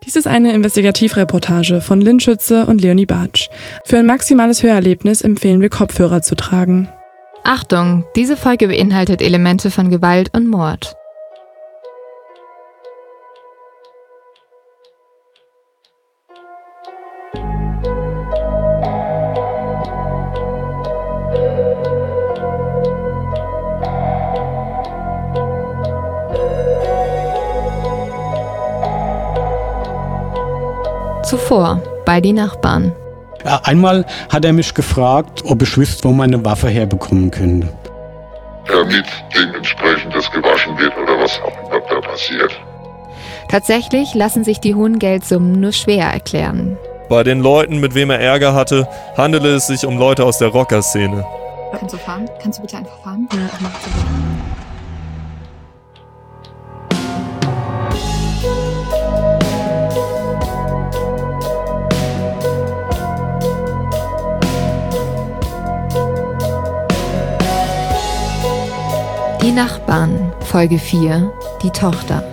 Dies ist eine Investigativreportage von Lynn Schütze und Leonie Bartsch. Für ein maximales Hörerlebnis empfehlen wir Kopfhörer zu tragen. Achtung, diese Folge beinhaltet Elemente von Gewalt und Mord. Zuvor bei die Nachbarn. Ja, einmal hat er mich gefragt, ob ich wüsste, wo man eine Waffe herbekommen könnte. Damit dementsprechend das gewaschen wird oder was auch immer da passiert. Tatsächlich lassen sich die hohen Geldsummen nur schwer erklären. Bei den Leuten, mit wem er Ärger hatte, handele es sich um Leute aus der Rocker-Szene. Kannst du fahren? Kannst du bitte einfach fahren? Ja, ich mach so. Die Nachbarn, Folge 4, die Tochter.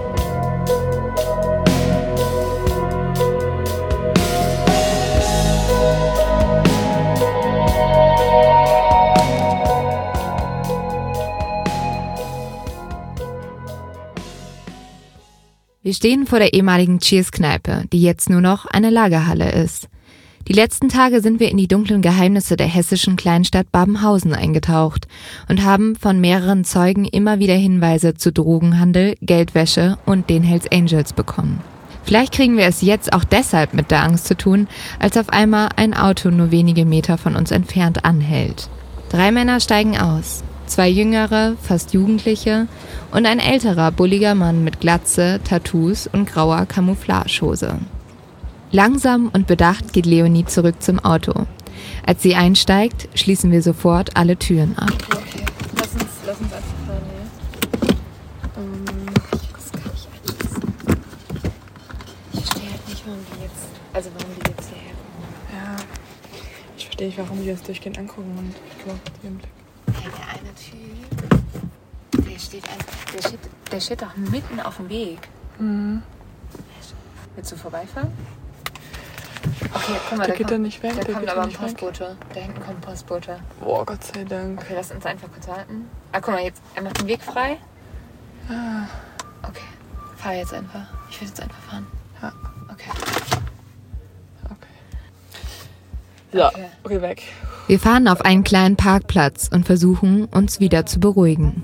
Wir stehen vor der ehemaligen Cheers-Kneipe, die jetzt nur noch eine Lagerhalle ist. Die letzten Tage sind wir in die dunklen Geheimnisse der hessischen Kleinstadt Babenhausen eingetaucht und haben von mehreren Zeugen immer wieder Hinweise zu Drogenhandel, Geldwäsche und den Hells Angels bekommen. Vielleicht kriegen wir es jetzt auch deshalb mit der Angst zu tun, als auf einmal ein Auto nur wenige Meter von uns entfernt anhält. 3 Männer steigen aus, 2 jüngere, fast Jugendliche und ein älterer, bulliger Mann mit Glatze, Tattoos und grauer Camouflagehose. Langsam und bedacht geht Leonie zurück zum Auto. Als sie einsteigt, schließen wir sofort alle Türen ab. Okay. Lass uns einfach fahren, ja? Das kann ich alles. Ich verstehe halt nicht, warum die jetzt hierher kommen. Ja, ich verstehe nicht, warum die uns durchgehend angucken und ich glaube, den Blick. Ja, der eine Typ, der steht doch mitten auf dem Weg. Mhm. Willst du vorbeifahren? Okay, guck mal, der geht dann nicht weg. Da kommt aber ein Postbote. Postbote. Da hinten kommt ein Postbote. Boah, Gott sei Dank. Okay, lass uns einfach kurz halten. Ah, guck mal, jetzt, er macht den Weg frei. Ah. Okay, fahr jetzt einfach. Ich will jetzt einfach fahren. Ja. Okay. So, okay, weg. Wir fahren auf einen kleinen Parkplatz und versuchen, uns wieder zu beruhigen.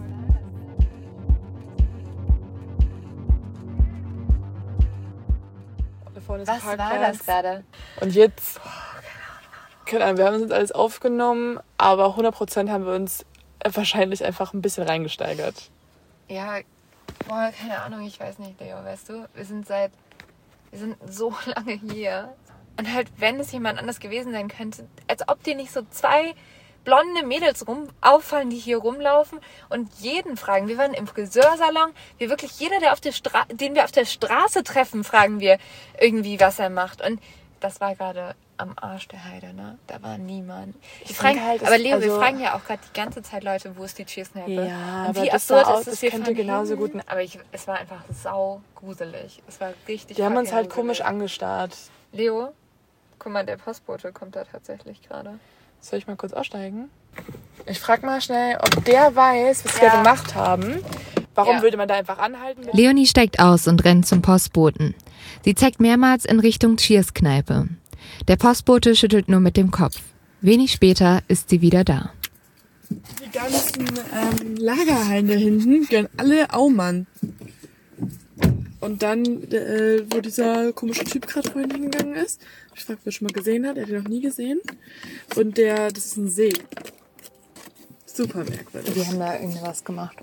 Was war das gerade? Und jetzt, keine Ahnung, wir haben uns alles aufgenommen, aber 100% haben wir uns wahrscheinlich einfach ein bisschen reingesteigert. Ja, boah, keine Ahnung, ich weiß nicht, Leo, weißt du, wir sind so lange hier. Und halt, wenn es jemand anders gewesen sein könnte, als ob dir nicht so 2 blonde Mädels auffallen, die hier rumlaufen und jeden fragen. Wir waren im Friseursalon, wir wirklich, jeder, den wir auf der Straße treffen, fragen wir irgendwie, was er macht. Und das war gerade am Arsch der Heide, ne? Da war niemand. Aber Leo, wir fragen ja auch gerade die ganze Zeit Leute, wo ist die Cheers-Kneipe? Ja, und aber wie das absurd ist es, das könnte genauso gut... Aber es war einfach saugruselig. Es war richtig... Die haben uns halt gruselig. komisch angestarrt. Leo, guck mal, der Postbote kommt da tatsächlich gerade. Soll ich mal kurz aussteigen? Ich frag mal schnell, ob der weiß, was wir gemacht haben. Warum würde man da einfach anhalten? Leonie steigt aus und rennt zum Postboten. Sie zeigt mehrmals in Richtung Cheers-Kneipe. Der Postbote schüttelt nur mit dem Kopf. Wenig später ist sie wieder da. Die ganzen Lagerhallen da hinten gehören alle Aumann. Und dann, wo dieser komische Typ gerade vorhin hingegangen ist, ich frage, wer schon mal gesehen hat, er hat ihn noch nie gesehen. Und das ist ein See. Super merkwürdig. Die haben da irgendwas gemacht.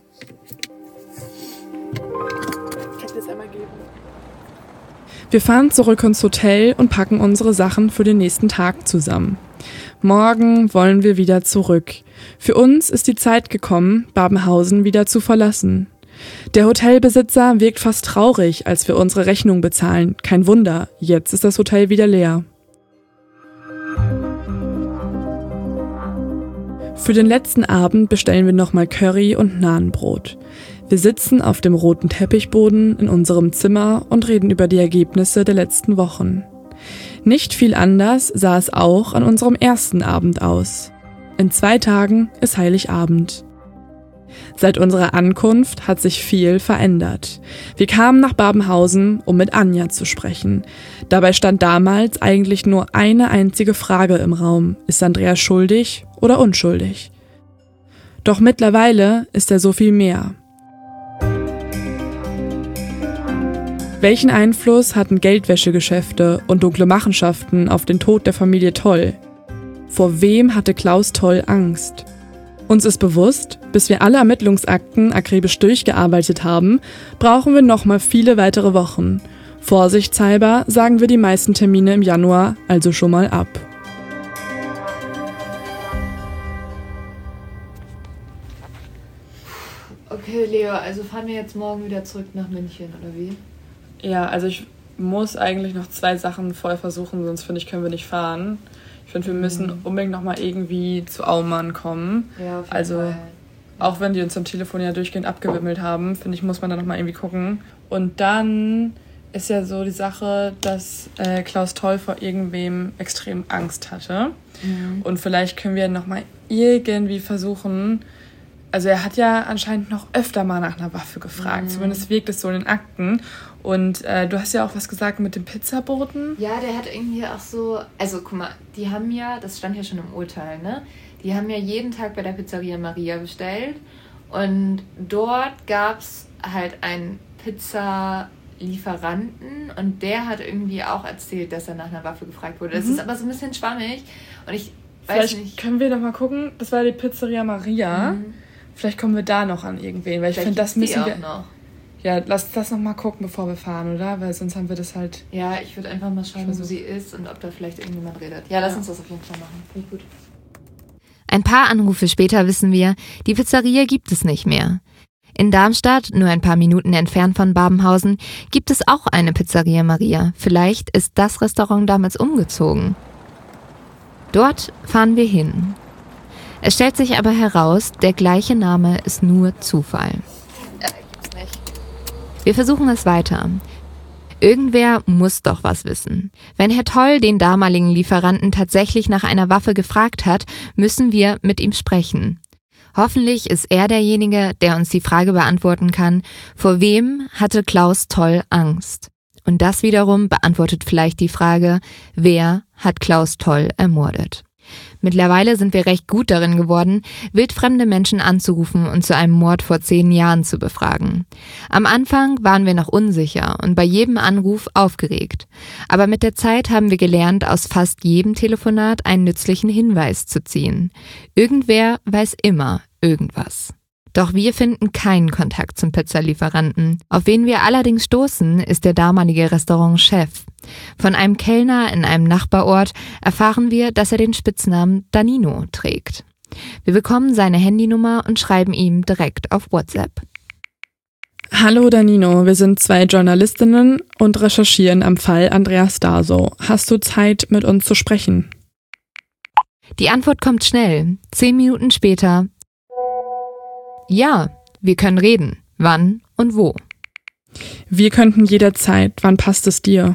Ich kann das einmal geben. Wir fahren zurück ins Hotel und packen unsere Sachen für den nächsten Tag zusammen. Morgen wollen wir wieder zurück. Für uns ist die Zeit gekommen, Babenhausen wieder zu verlassen. Der Hotelbesitzer wirkt fast traurig, als wir unsere Rechnung bezahlen. Kein Wunder, jetzt ist das Hotel wieder leer. Für den letzten Abend bestellen wir nochmal Curry und Nahenbrot. Wir sitzen auf dem roten Teppichboden in unserem Zimmer und reden über die Ergebnisse der letzten Wochen. Nicht viel anders sah es auch an unserem ersten Abend aus. In 2 Tagen ist Heiligabend. Seit unserer Ankunft hat sich viel verändert. Wir kamen nach Babenhausen, um mit Anja zu sprechen. Dabei stand damals eigentlich nur eine einzige Frage im Raum. Ist Andreas schuldig oder unschuldig? Doch mittlerweile ist er so viel mehr. Welchen Einfluss hatten Geldwäschegeschäfte und dunkle Machenschaften auf den Tod der Familie Toll? Vor wem hatte Klaus Toll Angst? Uns ist bewusst, bis wir alle Ermittlungsakten akribisch durchgearbeitet haben, brauchen wir nochmal viele weitere Wochen. Vorsichtshalber sagen wir die meisten Termine im Januar also schon mal ab. Okay, Leo, also fahren wir jetzt morgen wieder zurück nach München, oder wie? Ja, also ich muss eigentlich noch 2 Sachen voll versuchen, sonst finde ich, können wir nicht fahren. Ich finde, wir müssen unbedingt nochmal irgendwie zu Aumann kommen. Ja, auf jeden Fall. Auch wenn die uns am Telefon ja durchgehend abgewimmelt haben, finde ich, muss man da nochmal irgendwie gucken. Und dann ist ja so die Sache, dass Klaus Toll vor irgendwem extrem Angst hatte. Mhm. Und vielleicht können wir nochmal irgendwie versuchen. Also er hat ja anscheinend noch öfter mal nach einer Waffe gefragt. Zumindest wirkt es so in den Akten. Und du hast ja auch was gesagt mit dem Pizzaboten. Ja, der hat irgendwie auch so... Also guck mal, die haben ja, das stand ja schon im Urteil, ne? Die haben ja jeden Tag bei der Pizzeria Maria bestellt. Und dort gab es halt einen Pizzalieferanten. Und der hat irgendwie auch erzählt, dass er nach einer Waffe gefragt wurde. Das ist aber so ein bisschen schwammig. Und ich weiß nicht... Können wir doch mal gucken. Das war die Pizzeria Maria. Vielleicht kommen wir da noch an irgendwen, weil ich finde, das müssen wir noch. Ja, lass das noch mal gucken, bevor wir fahren, oder? Weil sonst haben wir das halt... Ja, ich würde einfach mal schauen, wo sie ist und ob da vielleicht irgendjemand redet. Ja, lass uns das auf jeden Fall machen. Finde ich gut. Ein paar Anrufe später wissen wir, die Pizzeria gibt es nicht mehr. In Darmstadt, nur ein paar Minuten entfernt von Babenhausen, gibt es auch eine Pizzeria Maria. Vielleicht ist das Restaurant damals umgezogen. Dort fahren wir hin. Es stellt sich aber heraus, der gleiche Name ist nur Zufall. Gibt's nicht. Wir versuchen es weiter. Irgendwer muss doch was wissen. Wenn Herr Toll den damaligen Lieferanten tatsächlich nach einer Waffe gefragt hat, müssen wir mit ihm sprechen. Hoffentlich ist er derjenige, der uns die Frage beantworten kann, vor wem hatte Klaus Toll Angst? Und das wiederum beantwortet vielleicht die Frage, wer hat Klaus Toll ermordet? Mittlerweile sind wir recht gut darin geworden, wildfremde Menschen anzurufen und zu einem Mord vor 10 Jahren zu befragen. Am Anfang waren wir noch unsicher und bei jedem Anruf aufgeregt. Aber mit der Zeit haben wir gelernt, aus fast jedem Telefonat einen nützlichen Hinweis zu ziehen. Irgendwer weiß immer irgendwas. Doch wir finden keinen Kontakt zum Pizzalieferanten. Auf wen wir allerdings stoßen, ist der damalige Restaurantchef. Von einem Kellner in einem Nachbarort erfahren wir, dass er den Spitznamen Danino trägt. Wir bekommen seine Handynummer und schreiben ihm direkt auf WhatsApp. Hallo Danino, wir sind 2 Journalistinnen und recherchieren am Fall Andreas Darsow. Hast du Zeit, mit uns zu sprechen? Die Antwort kommt schnell. 10 Minuten später. Ja, wir können reden. Wann und wo? Wir könnten jederzeit. Wann passt es dir?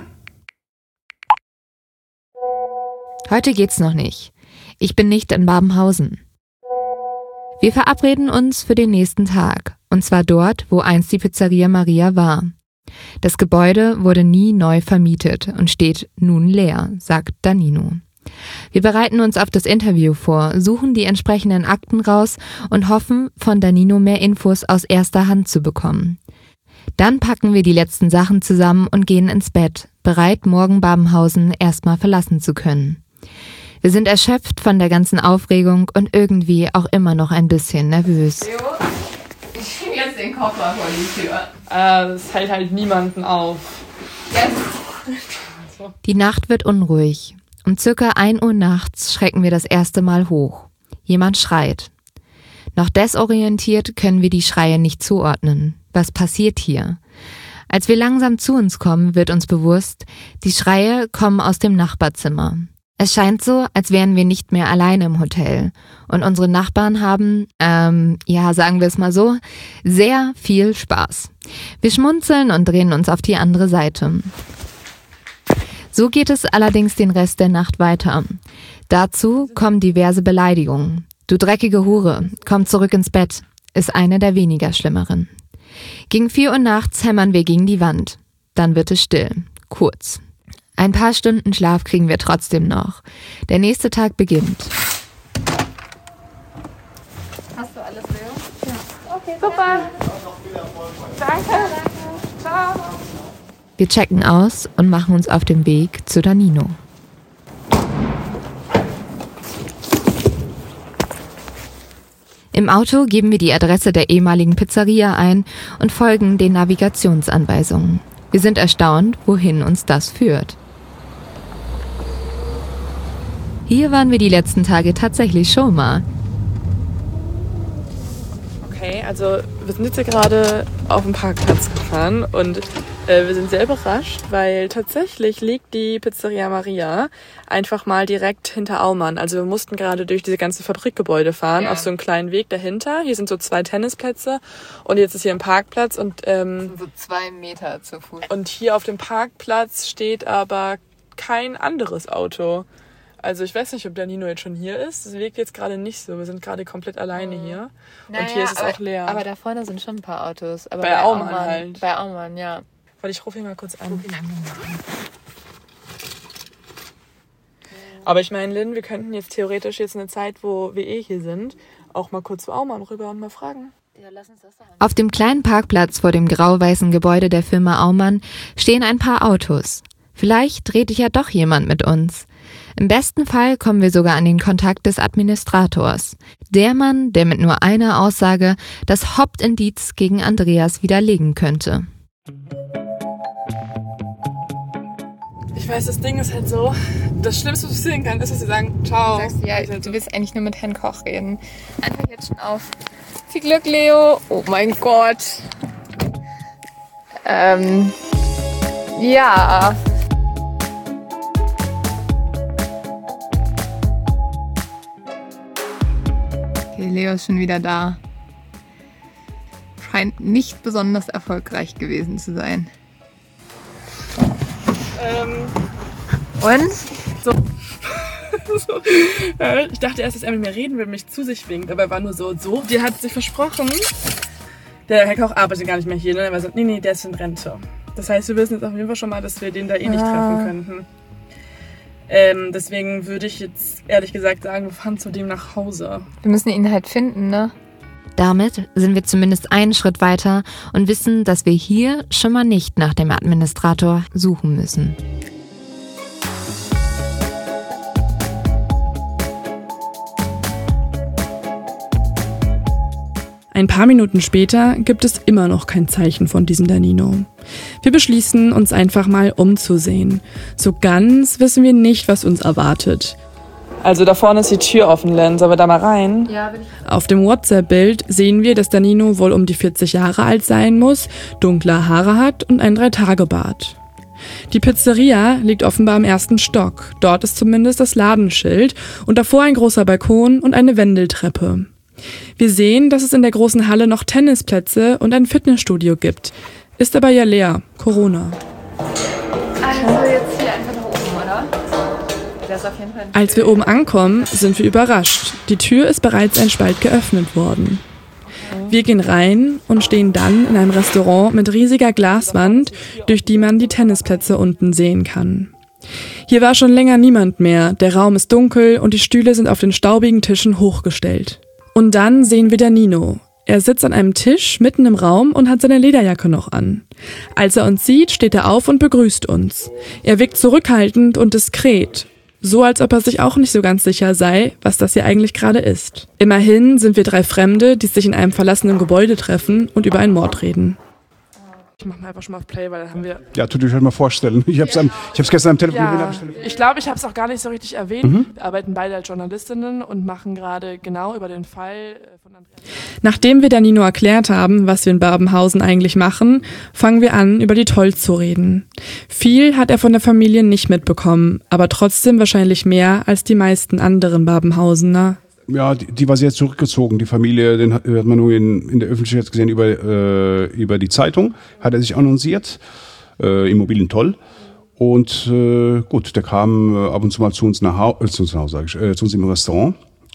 Heute geht's noch nicht. Ich bin nicht in Babenhausen. Wir verabreden uns für den nächsten Tag. Und zwar dort, wo einst die Pizzeria Maria war. Das Gebäude wurde nie neu vermietet und steht nun leer, sagt Danino. Wir bereiten uns auf das Interview vor, suchen die entsprechenden Akten raus und hoffen, von Danino mehr Infos aus erster Hand zu bekommen. Dann packen wir die letzten Sachen zusammen und gehen ins Bett, bereit, morgen Babenhausen erstmal verlassen zu können. Wir sind erschöpft von der ganzen Aufregung und irgendwie auch immer noch ein bisschen nervös. Leo, ich schiebe jetzt den Koffer vor die Tür. Das hält halt niemanden auf. Die Nacht wird unruhig. Um circa 1 Uhr nachts schrecken wir das erste Mal hoch. Jemand schreit. Noch desorientiert können wir die Schreie nicht zuordnen. Was passiert hier? Als wir langsam zu uns kommen, wird uns bewusst, die Schreie kommen aus dem Nachbarzimmer. Es scheint so, als wären wir nicht mehr alleine im Hotel. Und unsere Nachbarn haben, sagen wir es mal so, sehr viel Spaß. Wir schmunzeln und drehen uns auf die andere Seite. So geht es allerdings den Rest der Nacht weiter. Dazu kommen diverse Beleidigungen. Du dreckige Hure, komm zurück ins Bett, ist eine der weniger schlimmeren. Gegen 4 Uhr nachts hämmern wir gegen die Wand. Dann wird es still. Kurz. Ein paar Stunden Schlaf kriegen wir trotzdem noch. Der nächste Tag beginnt. Hast du alles, Leo? Ja. Okay, super. Danke. Ciao. Wir checken aus und machen uns auf den Weg zu Danino. Im Auto geben wir die Adresse der ehemaligen Pizzeria ein und folgen den Navigationsanweisungen. Wir sind erstaunt, wohin uns das führt. Hier waren wir die letzten Tage tatsächlich schon mal. Okay, also wir sind jetzt hier gerade auf dem Parkplatz gefahren und wir sind sehr überrascht, weil tatsächlich liegt die Pizzeria Maria einfach mal direkt hinter Aumann. Also wir mussten gerade durch diese ganzen Fabrikgebäude fahren, auf so einen kleinen Weg dahinter. Hier sind so 2 Tennisplätze und jetzt ist hier ein Parkplatz und das sind so 2 Meter zu Fuß. Und hier auf dem Parkplatz steht aber kein anderes Auto. Also ich weiß nicht, ob Danino jetzt schon hier ist. Das wirkt jetzt gerade nicht so. Wir sind gerade komplett alleine hier. Naja, und hier ist es auch leer. Aber da vorne sind schon ein paar Autos. Aber bei Aumann halt. Bei Aumann, ja. Warte, ich rufe ihn mal kurz an. Aber ich meine, Lynn, wir könnten jetzt theoretisch eine Zeit, wo wir hier sind, auch mal kurz zu Aumann rüber und mal fragen. Ja, lass uns das doch Auf dem kleinen Parkplatz vor dem grau-weißen Gebäude der Firma Aumann stehen ein paar Autos. Vielleicht dreht ja doch jemand mit uns. Im besten Fall kommen wir sogar an den Kontakt des Administrators. Der Mann, der mit nur einer Aussage das Hauptindiz gegen Andreas widerlegen könnte. Ich weiß, das Ding ist halt so, das Schlimmste, was passieren kann, ist, dass sie sagen, ciao. Du sagst, ja, du willst eigentlich nur mit Herrn Koch reden. Einfach jetzt schon auf. Viel Glück, Leo. Oh mein Gott. Ja. Okay, Leo ist schon wieder da. Scheint nicht besonders erfolgreich gewesen zu sein. Und? So. Ich dachte erst, dass er mit mir reden will, mich zu sich winkt, aber er war nur so. Die hat sich versprochen, der Herr Koch arbeitet gar nicht mehr hier, ne? Er war so, nee, der ist in Rente. Das heißt, wir wissen jetzt auf jeden Fall schon mal, dass wir den da nicht treffen könnten. Deswegen würde ich jetzt ehrlich gesagt sagen, wir fahren zu dem nach Hause. Wir müssen ihn halt finden, ne? Damit sind wir zumindest einen Schritt weiter und wissen, dass wir hier schon mal nicht nach dem Administrator suchen müssen. Ein paar Minuten später gibt es immer noch kein Zeichen von diesem Danino. Wir beschließen, uns einfach mal umzusehen. So ganz wissen wir nicht, was uns erwartet. Also da vorne ist die Tür offen, Len. Sollen wir da mal rein? Ja, will ich. Auf dem WhatsApp-Bild sehen wir, dass Danino wohl um die 40 Jahre alt sein muss, dunkle Haare hat und ein 3-Tage-Bart. Die Pizzeria liegt offenbar im 1. Stock. Dort ist zumindest das Ladenschild und davor ein großer Balkon und eine Wendeltreppe. Wir sehen, dass es in der großen Halle noch Tennisplätze und ein Fitnessstudio gibt. Ist aber ja leer. Corona. Also jetzt hier einfach nach oben, oder? Das ist auf jeden Fall. Als wir oben ankommen, sind wir überrascht. Die Tür ist bereits ein Spalt geöffnet worden. Wir gehen rein und stehen dann in einem Restaurant mit riesiger Glaswand, durch die man die Tennisplätze unten sehen kann. Hier war schon länger niemand mehr. Der Raum ist dunkel und die Stühle sind auf den staubigen Tischen hochgestellt. Und dann sehen wir Danino. Er sitzt an einem Tisch mitten im Raum und hat seine Lederjacke noch an. Als er uns sieht, steht er auf und begrüßt uns. Er wirkt zurückhaltend und diskret. So als ob er sich auch nicht so ganz sicher sei, was das hier eigentlich gerade ist. Immerhin sind wir 3 Fremde, die sich in einem verlassenen Gebäude treffen und über einen Mord reden. Ich mache mal einfach schon mal auf Play, weil dann haben wir... Ja, tut euch halt mal vorstellen. Ich habe es gestern am Telefon gesehen. Ich glaube, ich habe es auch gar nicht so richtig erwähnt. Wir arbeiten beide als Journalistinnen und machen gerade genau über den Fall von Andreas. Nachdem wir Danilo erklärt haben, was wir in Babenhausen eigentlich machen, fangen wir an, über die Tolls zu reden. Viel hat er von der Familie nicht mitbekommen, aber trotzdem wahrscheinlich mehr als die meisten anderen Babenhausener. Ja, die war sehr zurückgezogen. Die Familie, den hat man nur in der Öffentlichkeit gesehen über die Zeitung. Hat er sich annonciert, Immobilien toll. Und gut, der kam ab und zu mal zu uns zu uns im Restaurant.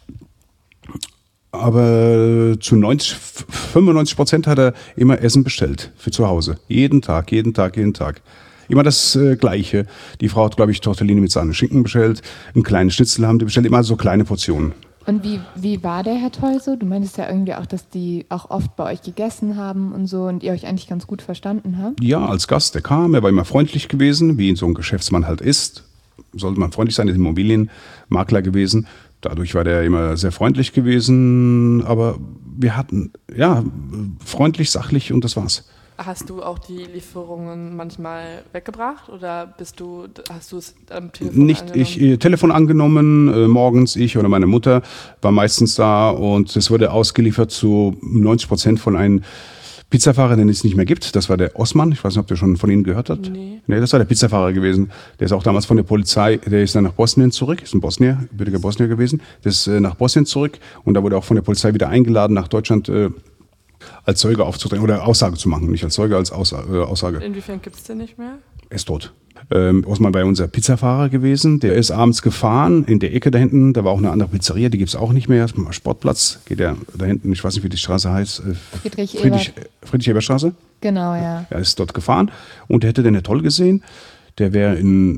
Aber zu 95% hat er immer Essen bestellt für zu Hause. Jeden Tag. Immer das Gleiche. Die Frau hat, glaube ich, Tortellini mit Sahne Schinken bestellt. Einen kleinen Schnitzel haben die bestellt. Immer so kleine Portionen. Und wie war der Herr Toll so? Du meintest ja irgendwie auch, dass die auch oft bei euch gegessen haben und so und ihr euch eigentlich ganz gut verstanden habt. Ja, als Gast, der kam, er war immer freundlich gewesen, wie so ein Geschäftsmann halt ist. Sollte man freundlich sein, ist Immobilienmakler gewesen. Dadurch war der immer sehr freundlich gewesen, aber wir hatten, ja, freundlich, sachlich und das war's. Hast du auch die Lieferungen manchmal weggebracht oder hast du es am Telefon angenommen? Telefon angenommen, morgens ich oder meine Mutter war meistens da und es wurde ausgeliefert zu 90% von einem Pizzafahrer, den es nicht mehr gibt. Das war der Osman, ich weiß nicht, ob der schon von Ihnen gehört hat. Nee, das war der Pizzafahrer gewesen. Der ist auch damals von der Polizei, der ist dann nach Bosnien zurück, ist ein Bosnier, gebürtiger Bosnier gewesen. Der ist nach Bosnien zurück und da wurde auch von der Polizei wieder eingeladen, nach Deutschland als Zeuge aufzutreten oder Aussage zu machen, nicht als Zeuge, als Aussage. Inwiefern gibt es den nicht mehr? Er ist tot. Osman war unser Pizzafahrer gewesen, der ist abends gefahren, in der Ecke da hinten, da war auch eine andere Pizzeria, die gibt es auch nicht mehr, Sportplatz, geht der da hinten, ich weiß nicht, wie die Straße heißt, Friedrich-Ebert-Straße? Genau, ja. Er ist dort gefahren und der hätte den toll gesehen, der wäre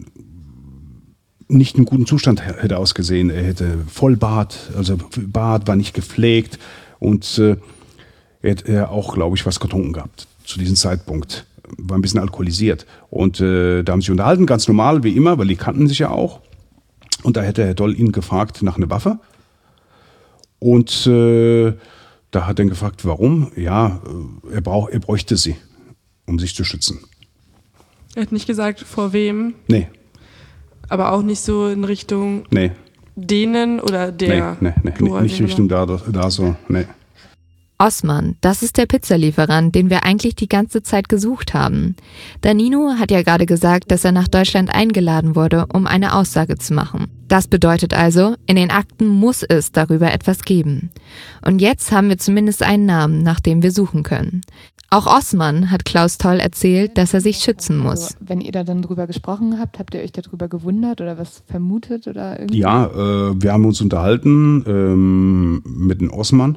nicht in gutem Zustand hätte ausgesehen, er hätte Vollbart, also Bart war nicht gepflegt und er hätte auch, glaube ich, was getrunken gehabt zu diesem Zeitpunkt. War ein bisschen alkoholisiert. Und da haben sie sich unterhalten, ganz normal, wie immer, weil die kannten sich ja auch. Und da hätte Herr Doll ihn gefragt nach einer Waffe. Und da hat er ihn gefragt, warum? Ja, er bräuchte sie, um sich zu schützen. Er hat nicht gesagt, vor wem? Nee. Aber auch nicht so in Richtung denen oder der? Nee, nicht Richtung da so, nee. Osman, das ist der Pizzalieferant, den wir eigentlich die ganze Zeit gesucht haben. Danilo hat ja gerade gesagt, dass er nach Deutschland eingeladen wurde, um eine Aussage zu machen. Das bedeutet also, in den Akten muss es darüber etwas geben. Und jetzt haben wir zumindest einen Namen, nach dem wir suchen können. Auch Osman hat Klaus Toll erzählt, dass er sich schützen muss. Also, wenn ihr da dann drüber gesprochen habt, habt ihr euch darüber gewundert oder was vermutet oder irgendwie? Ja, wir haben uns unterhalten mit dem Osman.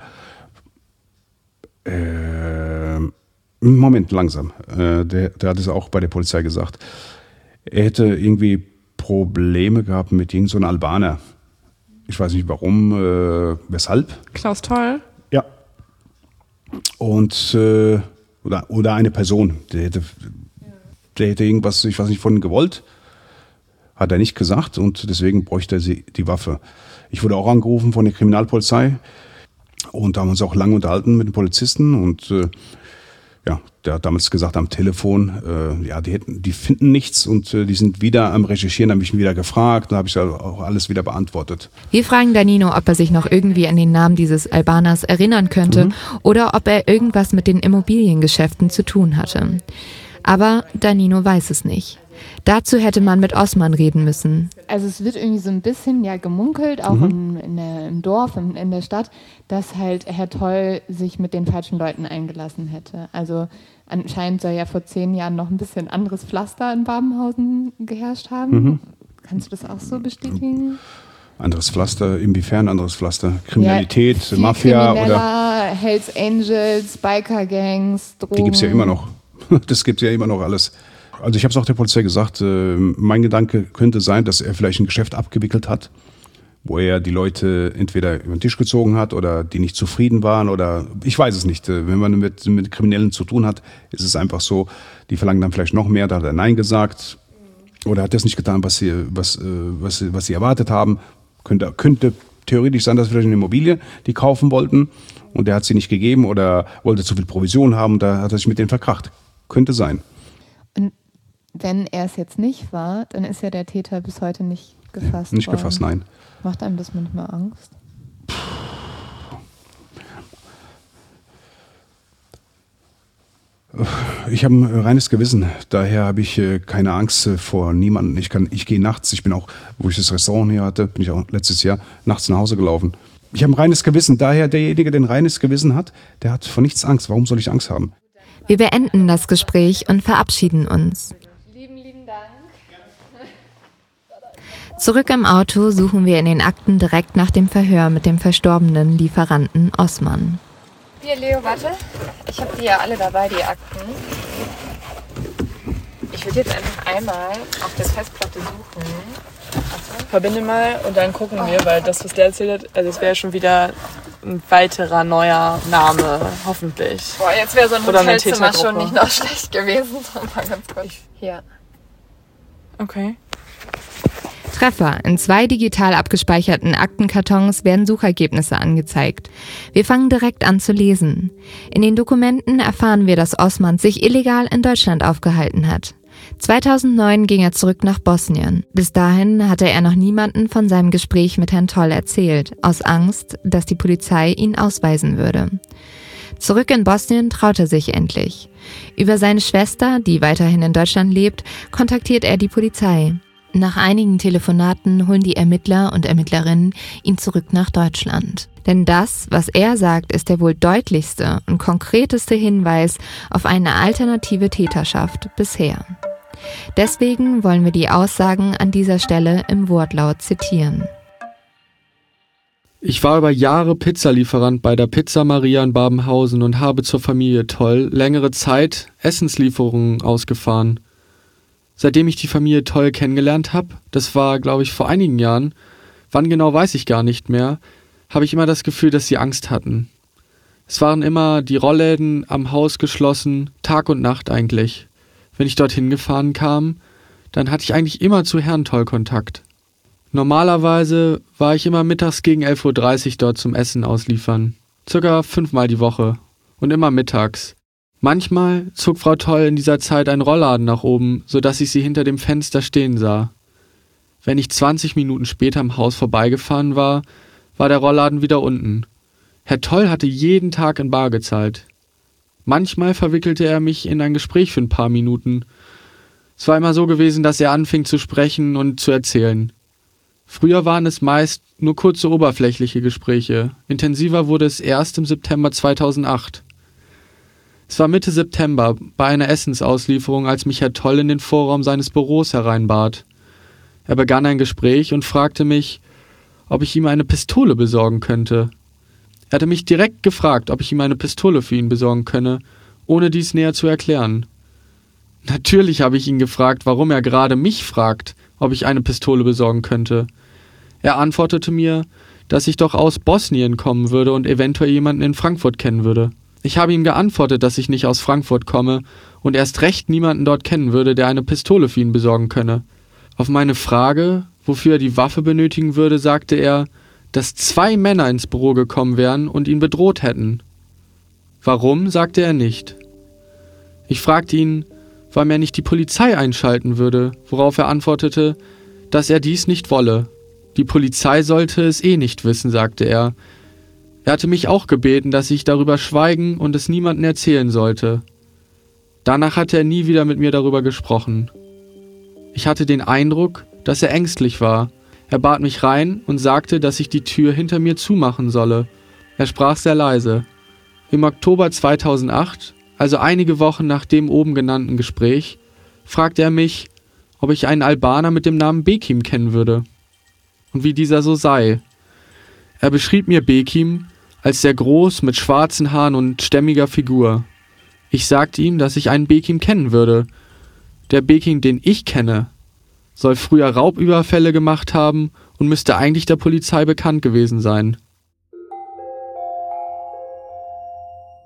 Moment, langsam. Der hat es auch bei der Polizei gesagt. Er hätte irgendwie Probleme gehabt mit irgend so einem Albaner. Ich weiß nicht warum, weshalb. Klaus Toll? Ja. Und oder eine Person, der hätte irgendwas, ich weiß nicht, von ihm gewollt. Hat er nicht gesagt und deswegen bräuchte er die Waffe. Ich wurde auch angerufen von der Kriminalpolizei. Und da haben wir uns auch lange unterhalten mit den Polizisten und der hat damals gesagt am Telefon, die finden nichts und die sind wieder am Recherchieren, habe ich ihn wieder gefragt, da habe ich auch alles wieder beantwortet. Wir fragen Danilo, ob er sich noch irgendwie an den Namen dieses Albaners erinnern könnte oder ob er irgendwas mit den Immobiliengeschäften zu tun hatte. Aber Danilo weiß es nicht. Dazu hätte man mit Osman reden müssen. Also es wird irgendwie so ein bisschen gemunkelt, auch im Dorf, in der Stadt, dass halt Herr Toll sich mit den falschen Leuten eingelassen hätte. Also anscheinend soll ja vor 10 Jahren noch ein bisschen anderes Pflaster in Babenhausen geherrscht haben. Kannst du das auch so bestätigen? Anderes Pflaster, inwiefern anderes Pflaster? Kriminalität, Mafia oder Hells Angels, Biker-Gangs, Drogen. Die gibt es ja immer noch. Das gibt es ja immer noch alles. Also ich habe es auch der Polizei gesagt, mein Gedanke könnte sein, dass er vielleicht ein Geschäft abgewickelt hat, wo er die Leute entweder über den Tisch gezogen hat oder die nicht zufrieden waren oder ich weiß es nicht. Wenn man mit Kriminellen zu tun hat, ist es einfach so, die verlangen dann vielleicht noch mehr, da hat er Nein gesagt oder hat das nicht getan, was sie erwartet haben. Könnte theoretisch sein, dass vielleicht eine Immobilie die kaufen wollten und der hat sie nicht gegeben oder wollte zu viel Provision haben und da hat er sich mit denen verkracht. Könnte sein. Und wenn er es jetzt nicht war, dann ist ja der Täter bis heute nicht gefasst Nicht worden. gefasst, nein. Macht einem das manchmal Angst? Ich habe ein reines Gewissen, daher habe ich keine Angst vor niemandem. Ich gehe nachts, ich bin auch, wo ich das Restaurant hier hatte, bin ich auch letztes Jahr nachts nach Hause gelaufen. Ich habe ein reines Gewissen, daher derjenige, der ein reines Gewissen hat, der hat vor nichts Angst. Warum soll ich Angst haben? Wir beenden das Gespräch und verabschieden uns. Lieben Dank. Zurück im Auto suchen wir in den Akten direkt nach dem Verhör mit dem verstorbenen Lieferanten Osman. Hier, Leo, warte. Ich habe die ja alle dabei, die Akten. Ich würde jetzt einfach einmal auf der Festplatte suchen. Verbinde mal und dann gucken wir, weil das, was der erzählt hat, also das wäre schon wieder ein weiterer neuer Name, hoffentlich. Boah, jetzt wäre so ein Oder eine Hotelzimmer schon Tätergruppe. nicht noch schlecht gewesen. Mal ganz kurz. Hier. Okay. Treffer. In 2 digital abgespeicherten Aktenkartons werden Suchergebnisse angezeigt. Wir fangen direkt an zu lesen. In den Dokumenten erfahren wir, dass Osman sich illegal in Deutschland aufgehalten hat. 2009 ging er zurück nach Bosnien. Bis dahin hatte er noch niemanden von seinem Gespräch mit Herrn Toll erzählt, aus Angst, dass die Polizei ihn ausweisen würde. Zurück in Bosnien traut er sich endlich. Über seine Schwester, die weiterhin in Deutschland lebt, kontaktiert er die Polizei. Nach einigen Telefonaten holen die Ermittler und Ermittlerinnen ihn zurück nach Deutschland. Denn das, was er sagt, ist der wohl deutlichste und konkreteste Hinweis auf eine alternative Täterschaft bisher. Deswegen wollen wir die Aussagen an dieser Stelle im Wortlaut zitieren. Ich war über Jahre Pizzalieferant bei der Pizza Maria in Babenhausen und habe zur Familie Toll längere Zeit Essenslieferungen ausgefahren. Seitdem ich die Familie Toll kennengelernt habe, das war, glaube ich, vor einigen Jahren, wann genau weiß ich gar nicht mehr, habe ich immer das Gefühl, dass sie Angst hatten. Es waren immer die Rollläden am Haus geschlossen, Tag und Nacht eigentlich. Wenn ich dorthin gefahren kam, dann hatte ich eigentlich immer zu Herrn Toll Kontakt. Normalerweise war ich immer mittags gegen 11:30 Uhr dort zum Essen ausliefern. Circa 5-mal die Woche. Und immer mittags. Manchmal zog Frau Toll in dieser Zeit einen Rollladen nach oben, sodass ich sie hinter dem Fenster stehen sah. Wenn ich 20 Minuten später am Haus vorbeigefahren war, war der Rollladen wieder unten. Herr Toll hatte jeden Tag in bar gezahlt. Manchmal verwickelte er mich in ein Gespräch für ein paar Minuten. Es war immer so gewesen, dass er anfing zu sprechen und zu erzählen. Früher waren es meist nur kurze oberflächliche Gespräche. Intensiver wurde es erst im September 2008. Es war Mitte September bei einer Essensauslieferung, als mich Herr Toll in den Vorraum seines Büros hereinbat. Er begann ein Gespräch und fragte mich, ob ich ihm eine Pistole besorgen könnte. Er hatte mich direkt gefragt, ob ich ihm eine Pistole für ihn besorgen könne, ohne dies näher zu erklären. Natürlich habe ich ihn gefragt, warum er gerade mich fragt, ob ich eine Pistole besorgen könnte. Er antwortete mir, dass ich doch aus Bosnien kommen würde und eventuell jemanden in Frankfurt kennen würde. Ich habe ihm geantwortet, dass ich nicht aus Frankfurt komme und erst recht niemanden dort kennen würde, der eine Pistole für ihn besorgen könne. Auf meine Frage, wofür er die Waffe benötigen würde, sagte er, dass 2 Männer ins Büro gekommen wären und ihn bedroht hätten. Warum, sagte er nicht. Ich fragte ihn, warum er nicht die Polizei einschalten würde, worauf er antwortete, dass er dies nicht wolle. Die Polizei sollte es eh nicht wissen, sagte er. Er hatte mich auch gebeten, dass ich darüber schweigen und es niemandem erzählen sollte. Danach hatte er nie wieder mit mir darüber gesprochen. Ich hatte den Eindruck, dass er ängstlich war. Er bat mich rein und sagte, dass ich die Tür hinter mir zumachen solle. Er sprach sehr leise. Im Oktober 2008, also einige Wochen nach dem oben genannten Gespräch, fragte er mich, ob ich einen Albaner mit dem Namen Bekim kennen würde und wie dieser so sei. Er beschrieb mir Bekim als sehr groß, mit schwarzen Haaren und stämmiger Figur. Ich sagte ihm, dass ich einen Bekim kennen würde. Der Bekim, den ich kenne, soll früher Raubüberfälle gemacht haben und müsste eigentlich der Polizei bekannt gewesen sein.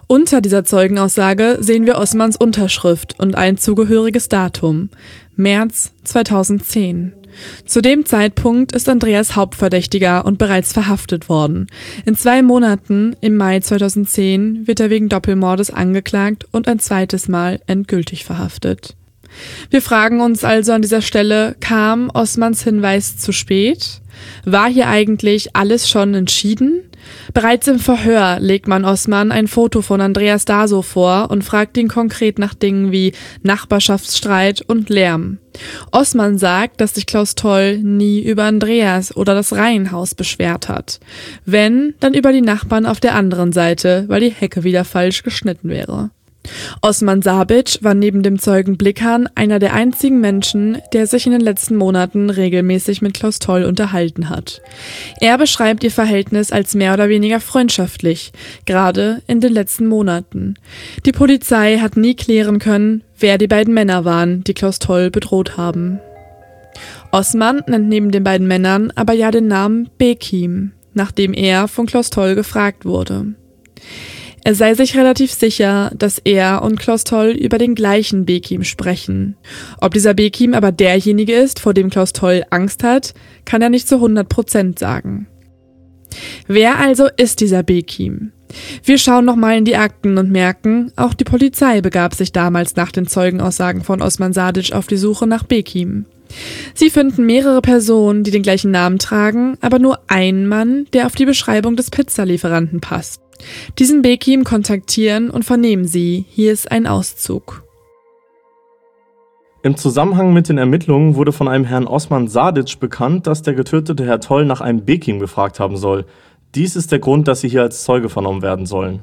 Unter dieser Zeugenaussage sehen wir Osmans Unterschrift und ein zugehöriges Datum: März 2010. Zu dem Zeitpunkt ist Andreas Hauptverdächtiger und bereits verhaftet worden. In 2 Monaten, im Mai 2010, wird er wegen Doppelmordes angeklagt und ein zweites Mal endgültig verhaftet. Wir fragen uns also an dieser Stelle, kam Osmans Hinweis zu spät? War hier eigentlich alles schon entschieden? Bereits im Verhör legt man Osman ein Foto von Andreas Daso vor und fragt ihn konkret nach Dingen wie Nachbarschaftsstreit und Lärm. Osman sagt, dass sich Klaus Toll nie über Andreas oder das Reihenhaus beschwert hat. Wenn, dann über die Nachbarn auf der anderen Seite, weil die Hecke wieder falsch geschnitten wäre. Osman Sabic war neben dem Zeugen Blickhahn einer der einzigen Menschen, der sich in den letzten Monaten regelmäßig mit Klaus Toll unterhalten hat. Er beschreibt ihr Verhältnis als mehr oder weniger freundschaftlich, gerade in den letzten Monaten. Die Polizei hat nie klären können, wer die beiden Männer waren, die Klaus Toll bedroht haben. Osman nennt neben den beiden Männern aber ja den Namen Bekim, nachdem er von Klaus Toll gefragt wurde. Er sei sich relativ sicher, dass er und Klaus Toll über den gleichen Bekim sprechen. Ob dieser Bekim aber derjenige ist, vor dem Klaus Toll Angst hat, kann er nicht zu 100% sagen. Wer also ist dieser Bekim? Wir schauen nochmal in die Akten und merken, auch die Polizei begab sich damals nach den Zeugenaussagen von Osman Sadic auf die Suche nach Bekim. Sie finden mehrere Personen, die den gleichen Namen tragen, aber nur einen Mann, der auf die Beschreibung des Pizzalieferanten passt. Diesen Bekim kontaktieren und vernehmen sie. Hier ist ein Auszug. Im Zusammenhang mit den Ermittlungen wurde von einem Herrn Osman Sadic bekannt, dass der getötete Herr Toll nach einem Bekim gefragt haben soll. Dies ist der Grund, dass Sie hier als Zeuge vernommen werden sollen.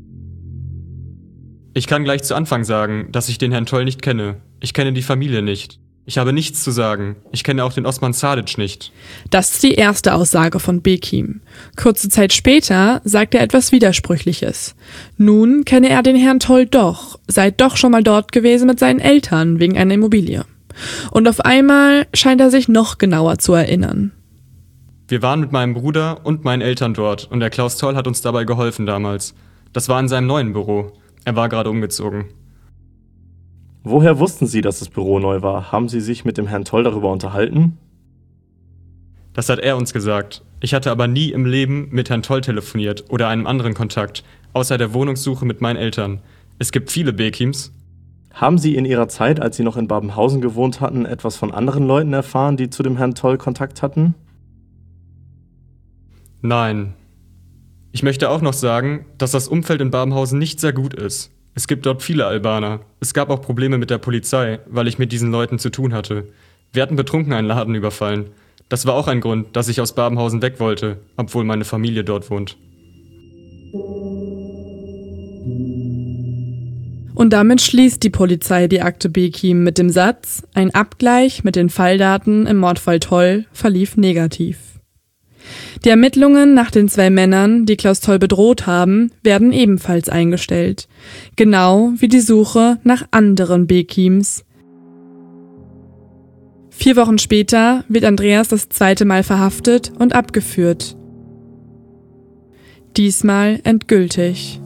Ich kann gleich zu Anfang sagen, dass ich den Herrn Toll nicht kenne. Ich kenne die Familie nicht. Ich habe nichts zu sagen. Ich kenne auch den Osman Sadic nicht. Das ist die erste Aussage von Bekim. Kurze Zeit später sagt er etwas Widersprüchliches. Nun kenne er den Herrn Toll doch, sei doch schon mal dort gewesen mit seinen Eltern wegen einer Immobilie. Und auf einmal scheint er sich noch genauer zu erinnern. Wir waren mit meinem Bruder und meinen Eltern dort und der Klaus Toll hat uns dabei geholfen damals. Das war in seinem neuen Büro. Er war gerade umgezogen. Woher wussten Sie, dass das Büro neu war? Haben Sie sich mit dem Herrn Toll darüber unterhalten? Das hat er uns gesagt. Ich hatte aber nie im Leben mit Herrn Toll telefoniert oder einem anderen Kontakt, außer der Wohnungssuche mit meinen Eltern. Es gibt viele Bekims. Haben Sie in Ihrer Zeit, als Sie noch in Babenhausen gewohnt hatten, etwas von anderen Leuten erfahren, die zu dem Herrn Toll Kontakt hatten? Nein. Ich möchte auch noch sagen, dass das Umfeld in Babenhausen nicht sehr gut ist. Es gibt dort viele Albaner. Es gab auch Probleme mit der Polizei, weil ich mit diesen Leuten zu tun hatte. Wir hatten betrunken einen Laden überfallen. Das war auch ein Grund, dass ich aus Babenhausen weg wollte, obwohl meine Familie dort wohnt. Und damit schließt die Polizei die Akte Bekim mit dem Satz: Ein Abgleich mit den Falldaten im Mordfall Toll verlief negativ. Die Ermittlungen nach den 2 Männern, die Klaus Toll bedroht haben, werden ebenfalls eingestellt. Genau wie die Suche nach anderen Bekims. 4 Wochen später wird Andreas das 2. Mal verhaftet und abgeführt. Diesmal endgültig.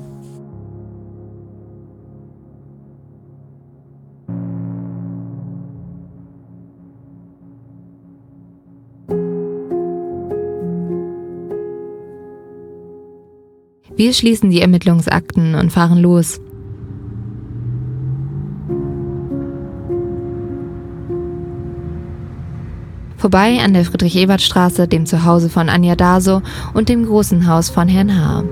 Wir schließen die Ermittlungsakten und fahren los. Vorbei an der Friedrich-Ebert-Straße, dem Zuhause von Anja Daso und dem großen Haus von Herrn H.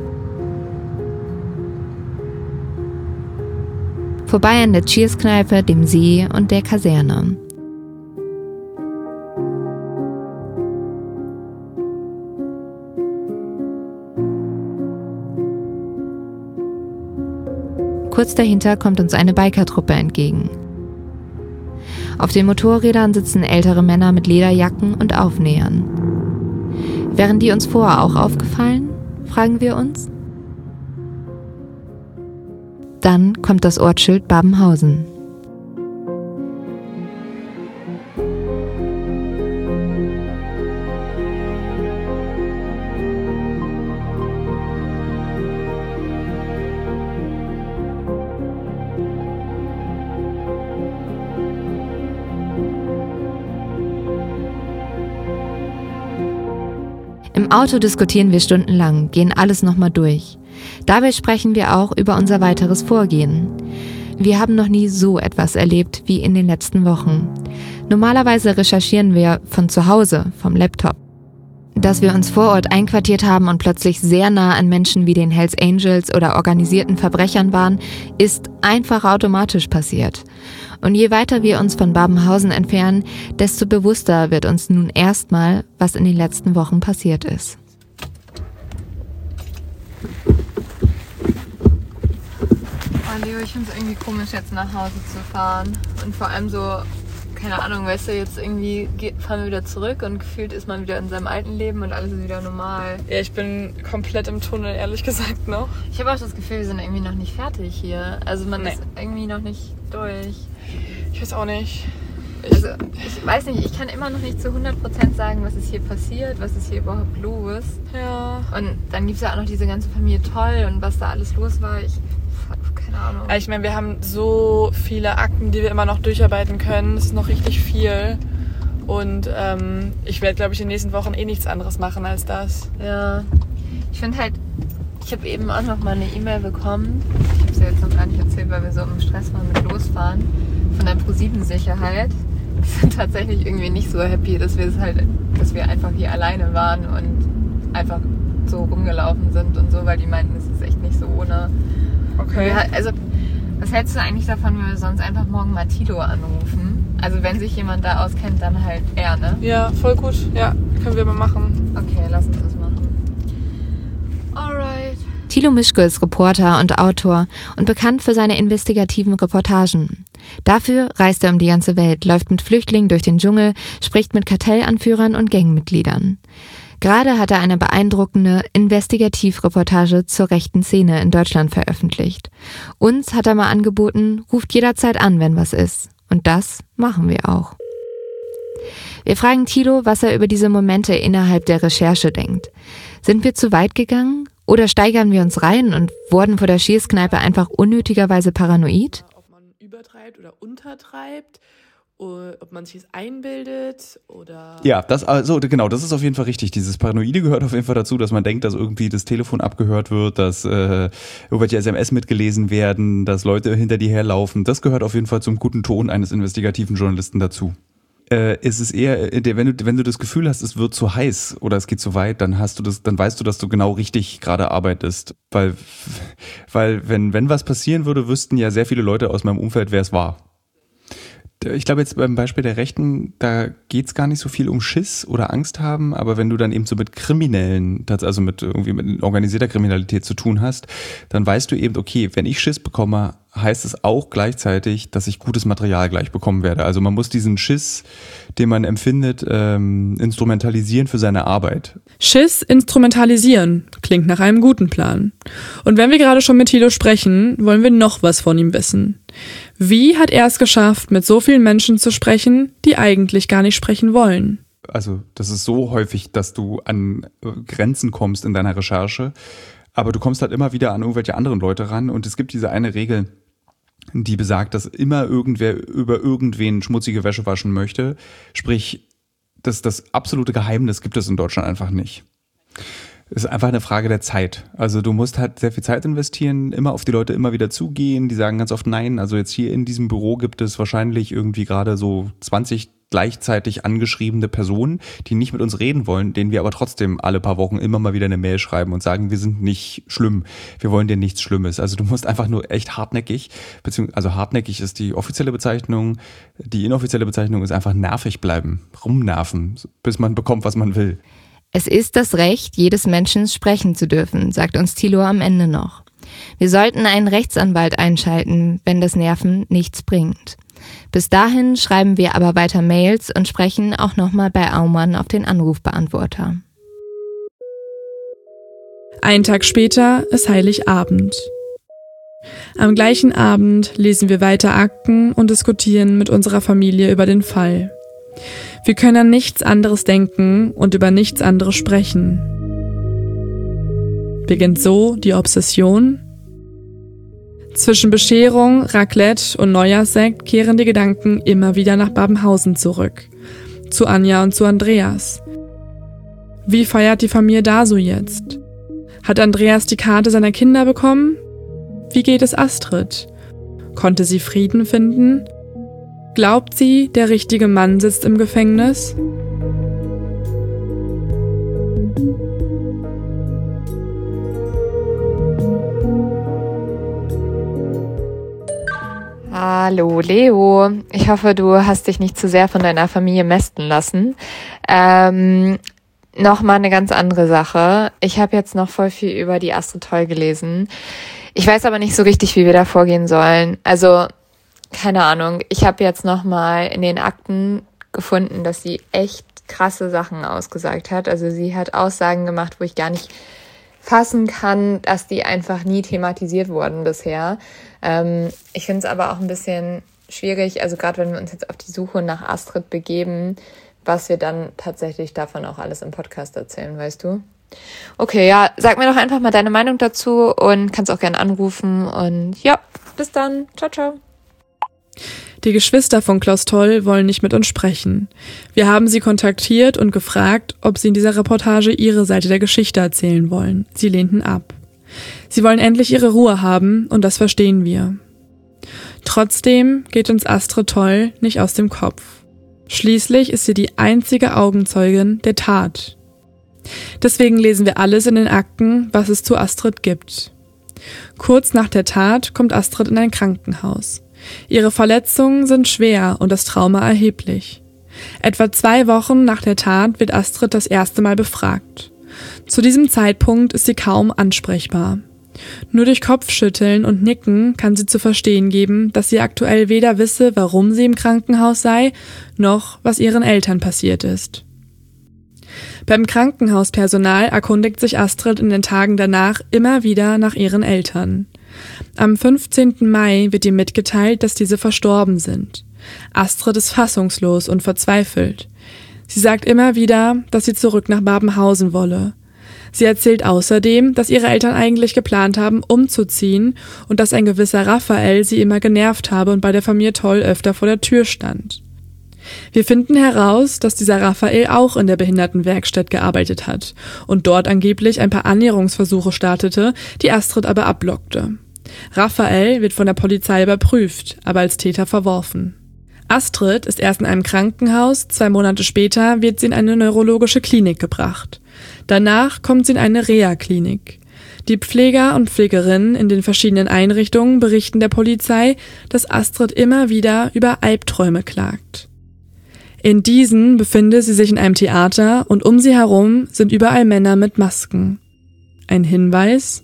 Vorbei an der Cheers-Kneipe, dem See und der Kaserne. Kurz dahinter kommt uns eine Bikertruppe entgegen. Auf den Motorrädern sitzen ältere Männer mit Lederjacken und Aufnähern. Wären die uns vorher auch aufgefallen? Fragen wir uns. Dann kommt das Ortsschild Babenhausen. Im Auto diskutieren wir stundenlang, gehen alles nochmal durch. Dabei sprechen wir auch über unser weiteres Vorgehen. Wir haben noch nie so etwas erlebt wie in den letzten Wochen. Normalerweise recherchieren wir von zu Hause, vom Laptop. Dass wir uns vor Ort einquartiert haben und plötzlich sehr nah an Menschen wie den Hells Angels oder organisierten Verbrechern waren, ist einfach automatisch passiert. Und je weiter wir uns von Babenhausen entfernen, desto bewusster wird uns nun erstmal, was in den letzten Wochen passiert ist. Oh Leo, ich finde es irgendwie komisch, jetzt nach Hause zu fahren. Und vor allem so, keine Ahnung, weißt du, jetzt irgendwie fahren wir wieder zurück und gefühlt ist man wieder in seinem alten Leben und alles ist wieder normal. Ja, ich bin komplett im Tunnel, ehrlich gesagt, noch. Ich habe auch das Gefühl, wir sind irgendwie noch nicht fertig hier. Also man ist irgendwie noch nicht durch. Ich weiß auch nicht. Also ich weiß nicht, ich kann immer noch nicht zu 100% sagen, was ist hier passiert, was ist hier überhaupt los. Ja. Und dann gibt es ja auch noch diese ganze Familie Toll und was da alles los war. Keine Ahnung. Ich meine, wir haben so viele Akten, die wir immer noch durcharbeiten können. Das ist noch richtig viel. Und ich werde, glaube ich, in den nächsten Wochen nichts anderes machen als das. Ja. Ich finde halt, ich habe eben auch noch mal eine E-Mail bekommen. Ich habe sie jetzt noch gar nicht erzählt, weil wir so im Stress waren mit Losfahren. Von der ProSieben-Sicherheit. Die sind tatsächlich irgendwie nicht so happy, dass wir einfach hier alleine waren und einfach so rumgelaufen sind und so, weil die meinten, es ist echt nicht so ohne. Okay. Also, was hältst du eigentlich davon, wenn wir sonst einfach morgen mal Tilo anrufen? Also, wenn sich jemand da auskennt, dann halt er, ne? Ja, voll gut. Ja, können wir mal machen. Okay, lass uns das machen. Alright. Thilo Mischke ist Reporter und Autor und bekannt für seine investigativen Reportagen. Dafür reist er um die ganze Welt, läuft mit Flüchtlingen durch den Dschungel, spricht mit Kartellanführern und Gangmitgliedern. Gerade hat er eine beeindruckende Investigativreportage zur rechten Szene in Deutschland veröffentlicht. Uns hat er mal angeboten, ruft jederzeit an, wenn was ist. Und das machen wir auch. Wir fragen Thilo, was er über diese Momente innerhalb der Recherche denkt. Sind wir zu weit gegangen? Oder steigern wir uns rein und wurden vor der Cheers-Kneipe einfach unnötigerweise paranoid? Ob man übertreibt oder untertreibt, ob man sich es einbildet oder... Ja, das ist auf jeden Fall richtig. Dieses Paranoide gehört auf jeden Fall dazu, dass man denkt, dass irgendwie das Telefon abgehört wird, dass irgendwelche SMS mitgelesen werden, dass Leute hinter dir herlaufen. Das gehört auf jeden Fall zum guten Ton eines investigativen Journalisten dazu. Es ist eher, wenn du das Gefühl hast, es wird zu heiß oder es geht zu weit, dann weißt du, dass du genau richtig gerade arbeitest. Weil wenn was passieren würde, wüssten ja sehr viele Leute aus meinem Umfeld, wer es war. Ich glaube jetzt beim Beispiel der Rechten, da geht's gar nicht so viel um Schiss oder Angst haben, aber wenn du dann eben so mit Kriminellen, also mit organisierter Kriminalität zu tun hast, dann weißt du eben, okay, wenn ich Schiss bekomme, heißt es auch gleichzeitig, dass ich gutes Material gleich bekommen werde. Also man muss diesen Schiss, den man empfindet, instrumentalisieren für seine Arbeit. Schiss instrumentalisieren klingt nach einem guten Plan. Und wenn wir gerade schon mit Thilo sprechen, wollen wir noch was von ihm wissen. Wie hat er es geschafft, mit so vielen Menschen zu sprechen, die eigentlich gar nicht sprechen wollen? Also das ist so häufig, dass du an Grenzen kommst in deiner Recherche, aber du kommst halt immer wieder an irgendwelche anderen Leute ran und es gibt diese eine Regel, die besagt, dass immer irgendwer über irgendwen schmutzige Wäsche waschen möchte. Sprich, das absolute Geheimnis gibt es in Deutschland einfach nicht. Es ist einfach eine Frage der Zeit. Also du musst halt sehr viel Zeit investieren, immer auf die Leute immer wieder zugehen. Die sagen ganz oft nein. Also jetzt hier in diesem Büro gibt es wahrscheinlich irgendwie gerade so 20 gleichzeitig angeschriebene Personen, die nicht mit uns reden wollen, denen wir aber trotzdem alle paar Wochen immer mal wieder eine Mail schreiben und sagen, wir sind nicht schlimm, wir wollen dir nichts Schlimmes. Also du musst einfach nur echt hartnäckig, also hartnäckig ist die offizielle Bezeichnung, die inoffizielle Bezeichnung ist einfach nervig bleiben, rumnerven, bis man bekommt, was man will. Es ist das Recht jedes Menschen sprechen zu dürfen, sagt uns Thilo am Ende noch. Wir sollten einen Rechtsanwalt einschalten, wenn das Nerven nichts bringt. Bis dahin schreiben wir aber weiter Mails und sprechen auch nochmal bei Aumann auf den Anrufbeantworter. Einen Tag später ist Heiligabend. Am gleichen Abend lesen wir weiter Akten und diskutieren mit unserer Familie über den Fall. Wir können an nichts anderes denken und über nichts anderes sprechen. Beginnt so die Obsession? Zwischen Bescherung, Raclette und Neujahrssekt kehren die Gedanken immer wieder nach Babenhausen zurück. Zu Anja und zu Andreas. Wie feiert die Familie da so jetzt? Hat Andreas die Karte seiner Kinder bekommen? Wie geht es Astrid? Konnte sie Frieden finden? Glaubt sie, der richtige Mann sitzt im Gefängnis? Hallo Leo, ich hoffe, du hast dich nicht zu sehr von deiner Familie mästen lassen. Nochmal eine ganz andere Sache. Ich habe jetzt noch voll viel über die Astrid Toll gelesen. Ich weiß aber nicht so richtig, wie wir da vorgehen sollen. Also, keine Ahnung. Ich habe jetzt nochmal in den Akten gefunden, dass sie echt krasse Sachen ausgesagt hat. Also sie hat Aussagen gemacht, wo ich gar nicht fassen kann, dass die einfach nie thematisiert wurden bisher. Ich finde es aber auch ein bisschen schwierig, also gerade wenn wir uns jetzt auf die Suche nach Astrid begeben, was wir dann tatsächlich davon auch alles im Podcast erzählen, weißt du? Okay, ja, sag mir doch einfach mal deine Meinung dazu und kannst auch gerne anrufen und ja, bis dann. Ciao, ciao. Die Geschwister von Klaus Toll wollen nicht mit uns sprechen. Wir haben sie kontaktiert und gefragt, ob sie in dieser Reportage ihre Seite der Geschichte erzählen wollen. Sie lehnten ab. Sie wollen endlich ihre Ruhe haben und das verstehen wir. Trotzdem geht uns Astrid Toll nicht aus dem Kopf. Schließlich ist sie die einzige Augenzeugin der Tat. Deswegen lesen wir alles in den Akten, was es zu Astrid gibt. Kurz nach der Tat kommt Astrid in ein Krankenhaus. Ihre Verletzungen sind schwer und das Trauma erheblich. Etwa 2 Wochen nach der Tat wird Astrid das erste Mal befragt. Zu diesem Zeitpunkt ist sie kaum ansprechbar. Nur durch Kopfschütteln und Nicken kann sie zu verstehen geben, dass sie aktuell weder wisse, warum sie im Krankenhaus sei, noch was ihren Eltern passiert ist. Beim Krankenhauspersonal erkundigt sich Astrid in den Tagen danach immer wieder nach ihren Eltern. Am 15. Mai wird ihr mitgeteilt, dass diese verstorben sind. Astrid ist fassungslos und verzweifelt. Sie sagt immer wieder, dass sie zurück nach Babenhausen wolle. Sie erzählt außerdem, dass ihre Eltern eigentlich geplant haben, umzuziehen und dass ein gewisser Raphael sie immer genervt habe und bei der Familie Toll öfter vor der Tür stand. Wir finden heraus, dass dieser Raphael auch in der Behindertenwerkstatt gearbeitet hat und dort angeblich ein paar Annäherungsversuche startete, die Astrid aber ablockte. Raphael wird von der Polizei überprüft, aber als Täter verworfen. Astrid ist erst in einem Krankenhaus, 2 Monate später wird sie in eine neurologische Klinik gebracht. Danach kommt sie in eine Reha-Klinik. Die Pfleger und Pflegerinnen in den verschiedenen Einrichtungen berichten der Polizei, dass Astrid immer wieder über Albträume klagt. In diesen befinde sie sich in einem Theater und um sie herum sind überall Männer mit Masken. Ein Hinweis?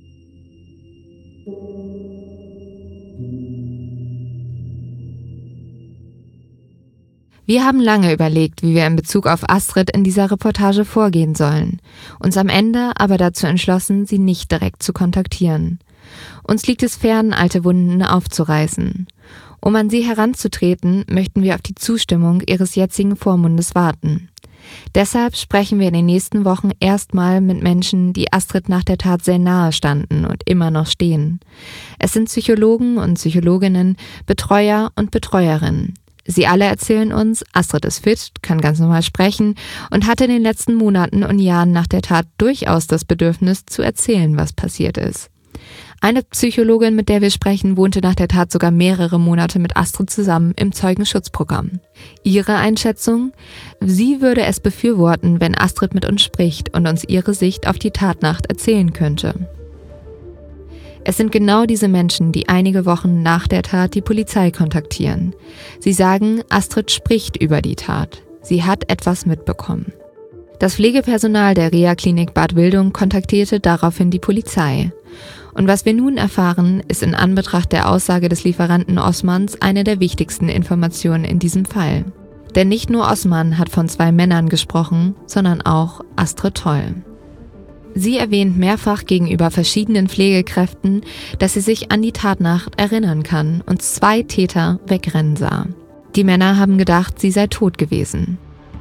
Wir haben lange überlegt, wie wir in Bezug auf Astrid in dieser Reportage vorgehen sollen, uns am Ende aber dazu entschlossen, sie nicht direkt zu kontaktieren. Uns liegt es fern, alte Wunden aufzureißen. Um an sie heranzutreten, möchten wir auf die Zustimmung ihres jetzigen Vormundes warten. Deshalb sprechen wir in den nächsten Wochen erstmal mit Menschen, die Astrid nach der Tat sehr nahe standen und immer noch stehen. Es sind Psychologen und Psychologinnen, Betreuer und Betreuerinnen. Sie alle erzählen uns, Astrid ist fit, kann ganz normal sprechen und hatte in den letzten Monaten und Jahren nach der Tat durchaus das Bedürfnis zu erzählen, was passiert ist. Eine Psychologin, mit der wir sprechen, wohnte nach der Tat sogar mehrere Monate mit Astrid zusammen im Zeugenschutzprogramm. Ihre Einschätzung? Sie würde es befürworten, wenn Astrid mit uns spricht und uns ihre Sicht auf die Tatnacht erzählen könnte. Es sind genau diese Menschen, die einige Wochen nach der Tat die Polizei kontaktieren. Sie sagen, Astrid spricht über die Tat. Sie hat etwas mitbekommen. Das Pflegepersonal der Reha-Klinik Bad Wildung kontaktierte daraufhin die Polizei. Und was wir nun erfahren, ist in Anbetracht der Aussage des Lieferanten Osmans eine der wichtigsten Informationen in diesem Fall. Denn nicht nur Osman hat von 2 Männern gesprochen, sondern auch Astrid Toll. Sie erwähnt mehrfach gegenüber verschiedenen Pflegekräften, dass sie sich an die Tatnacht erinnern kann und 2 Täter wegrennen sah. Die Männer haben gedacht, sie sei tot gewesen.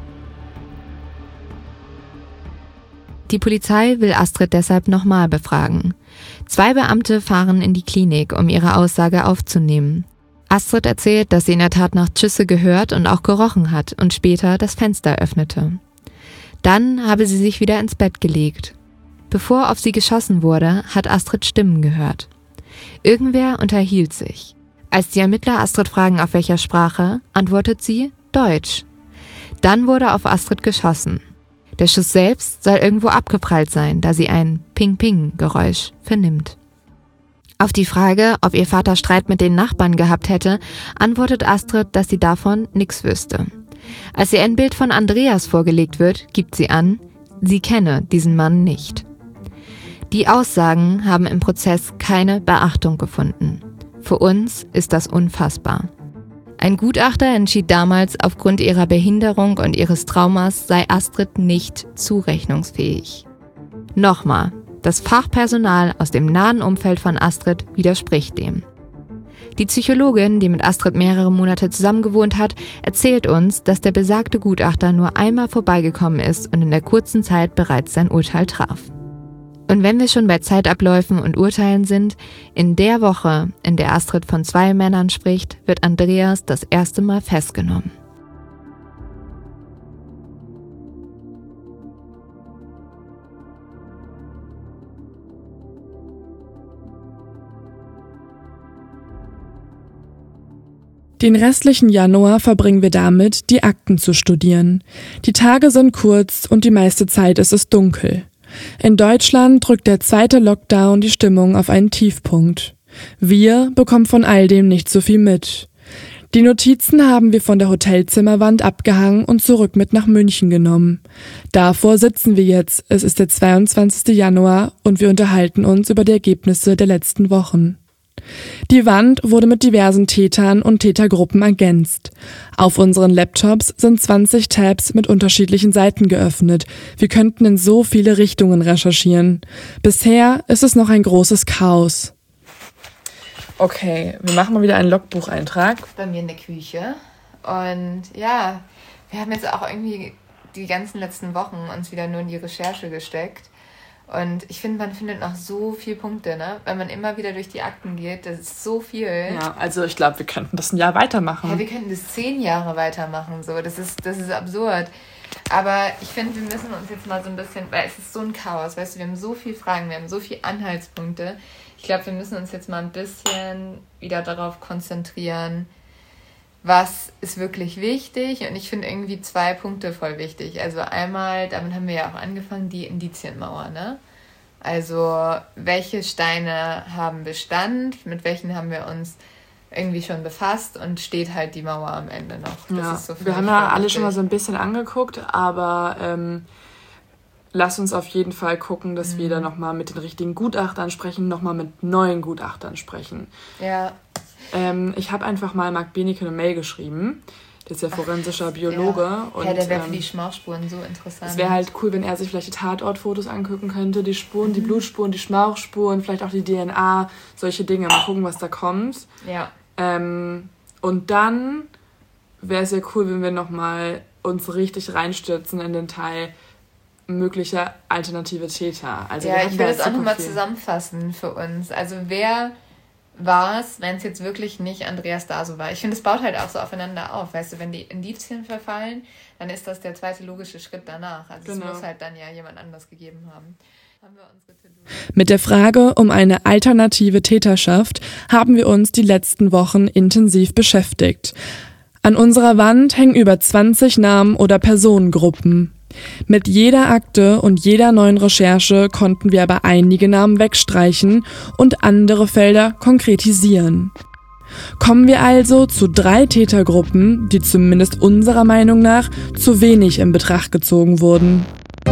Die Polizei will Astrid deshalb nochmal befragen. 2 Beamte fahren in die Klinik, um ihre Aussage aufzunehmen. Astrid erzählt, dass sie in der Tatnacht Schüsse gehört und auch gerochen hat und später das Fenster öffnete. Dann habe sie sich wieder ins Bett gelegt. Bevor auf sie geschossen wurde, hat Astrid Stimmen gehört. Irgendwer unterhielt sich. Als die Ermittler Astrid fragen, auf welcher Sprache, antwortet sie Deutsch. Dann wurde auf Astrid geschossen. Der Schuss selbst soll irgendwo abgeprallt sein, da sie ein Ping-Ping-Geräusch vernimmt. Auf die Frage, ob ihr Vater Streit mit den Nachbarn gehabt hätte, antwortet Astrid, dass sie davon nichts wüsste. Als ihr ein Bild von Andreas vorgelegt wird, gibt sie an, sie kenne diesen Mann nicht. Die Aussagen haben im Prozess keine Beachtung gefunden. Für uns ist das unfassbar. Ein Gutachter entschied damals, aufgrund ihrer Behinderung und ihres Traumas sei Astrid nicht zurechnungsfähig. Nochmal, das Fachpersonal aus dem nahen Umfeld von Astrid widerspricht dem. Die Psychologin, die mit Astrid mehrere Monate zusammengewohnt hat, erzählt uns, dass der besagte Gutachter nur einmal vorbeigekommen ist und in der kurzen Zeit bereits sein Urteil traf. Und wenn wir schon bei Zeitabläufen und Urteilen sind, in der Woche, in der Astrid von 2 Männern spricht, wird Andreas das erste Mal festgenommen. Den restlichen Januar verbringen wir damit, die Akten zu studieren. Die Tage sind kurz und die meiste Zeit ist es dunkel. In Deutschland drückt der 2. Lockdown die Stimmung auf einen Tiefpunkt. Wir bekommen von all dem nicht so viel mit. Die Notizen haben wir von der Hotelzimmerwand abgehangen und zurück mit nach München genommen. Davor sitzen wir jetzt, es ist der 22. Januar und wir unterhalten uns über die Ergebnisse der letzten Wochen. Die Wand wurde mit diversen Tätern und Tätergruppen ergänzt. Auf unseren Laptops sind 20 Tabs mit unterschiedlichen Seiten geöffnet. Wir könnten in so viele Richtungen recherchieren. Bisher ist es noch ein großes Chaos. Okay, wir machen mal wieder einen Logbucheintrag. Bei mir in der Küche. Und ja, wir haben jetzt auch irgendwie die ganzen letzten Wochen uns wieder nur in die Recherche gesteckt. Und ich finde, man findet noch so viele Punkte, ne? Wenn man immer wieder durch die Akten geht, das ist so viel. Ja, also ich glaube, wir könnten das ein Jahr weitermachen. Ja, wir könnten das 10 Jahre weitermachen, so. Das ist absurd. Aber ich finde, wir müssen uns jetzt mal so ein bisschen, weil es ist so ein Chaos, weißt du, wir haben so viele Fragen, wir haben so viele Anhaltspunkte. Ich glaube, wir müssen uns jetzt mal ein bisschen wieder darauf konzentrieren, was ist wirklich wichtig. Und ich finde irgendwie 2 Punkte voll wichtig. Also einmal, damit haben wir ja auch angefangen, die Indizienmauer, ne? Also welche Steine haben Bestand, mit welchen haben wir uns irgendwie schon befasst und steht halt die Mauer am Ende noch. Das ist so wir haben ja alle schon mal so ein bisschen angeguckt, aber lass uns auf jeden Fall gucken, dass wir da nochmal mit den richtigen Gutachtern sprechen, nochmal mit neuen Gutachtern sprechen. Ja. Ich habe einfach mal Marc Benecke eine Mail geschrieben. Der ist ja forensischer Biologe. Ja, und, der wäre für die Schmauchspuren so interessant. Es wäre halt cool, wenn er sich vielleicht die Tatortfotos angucken könnte, die Spuren, die Blutspuren, die Schmauchspuren, vielleicht auch die DNA, solche Dinge. Mal gucken, was da kommt. Ja. Und dann wäre es ja cool, wenn wir nochmal uns richtig reinstürzen in den Teil möglicher alternative Täter. Also ja, ich will das auch nochmal zusammenfassen für uns. Also wer war es, wenn es jetzt wirklich nicht Andreas Daso war? Ich finde, es baut halt auch so aufeinander auf. Weißt du, wenn die Indizien verfallen, dann ist das der zweite logische Schritt danach. Also es muss halt dann ja jemand anders gegeben haben. Mit der Frage um eine alternative Täterschaft haben wir uns die letzten Wochen intensiv beschäftigt. An unserer Wand hängen über 20 Namen oder Personengruppen. Mit jeder Akte und jeder neuen Recherche konnten wir aber einige Namen wegstreichen und andere Felder konkretisieren. Kommen wir also zu 3 Tätergruppen, die zumindest unserer Meinung nach zu wenig in Betracht gezogen wurden.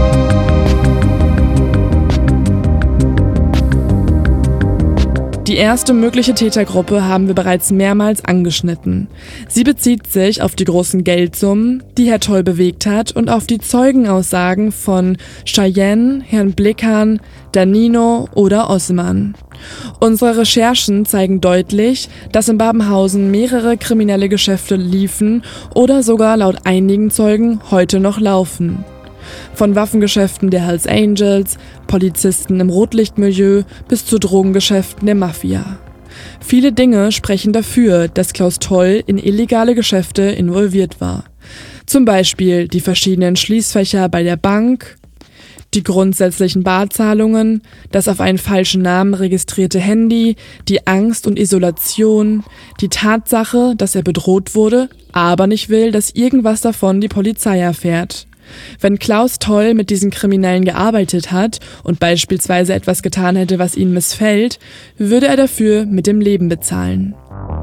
Die erste mögliche Tätergruppe haben wir bereits mehrmals angeschnitten. Sie bezieht sich auf die großen Geldsummen, die Herr Toll bewegt hat, und auf die Zeugenaussagen von Cheyenne, Herrn Blickhahn, Danino oder Osman. Unsere Recherchen zeigen deutlich, dass in Babenhausen mehrere kriminelle Geschäfte liefen oder sogar laut einigen Zeugen heute noch laufen. Von Waffengeschäften der Hells Angels, Polizisten im Rotlichtmilieu bis zu Drogengeschäften der Mafia. Viele Dinge sprechen dafür, dass Klaus Toll in illegale Geschäfte involviert war. Zum Beispiel die verschiedenen Schließfächer bei der Bank, die grundsätzlichen Barzahlungen, das auf einen falschen Namen registrierte Handy, die Angst und Isolation, die Tatsache, dass er bedroht wurde, aber nicht will, dass irgendwas davon die Polizei erfährt. Wenn Klaus Toll mit diesen Kriminellen gearbeitet hat und beispielsweise etwas getan hätte, was ihnen missfällt, würde er dafür mit dem Leben bezahlen.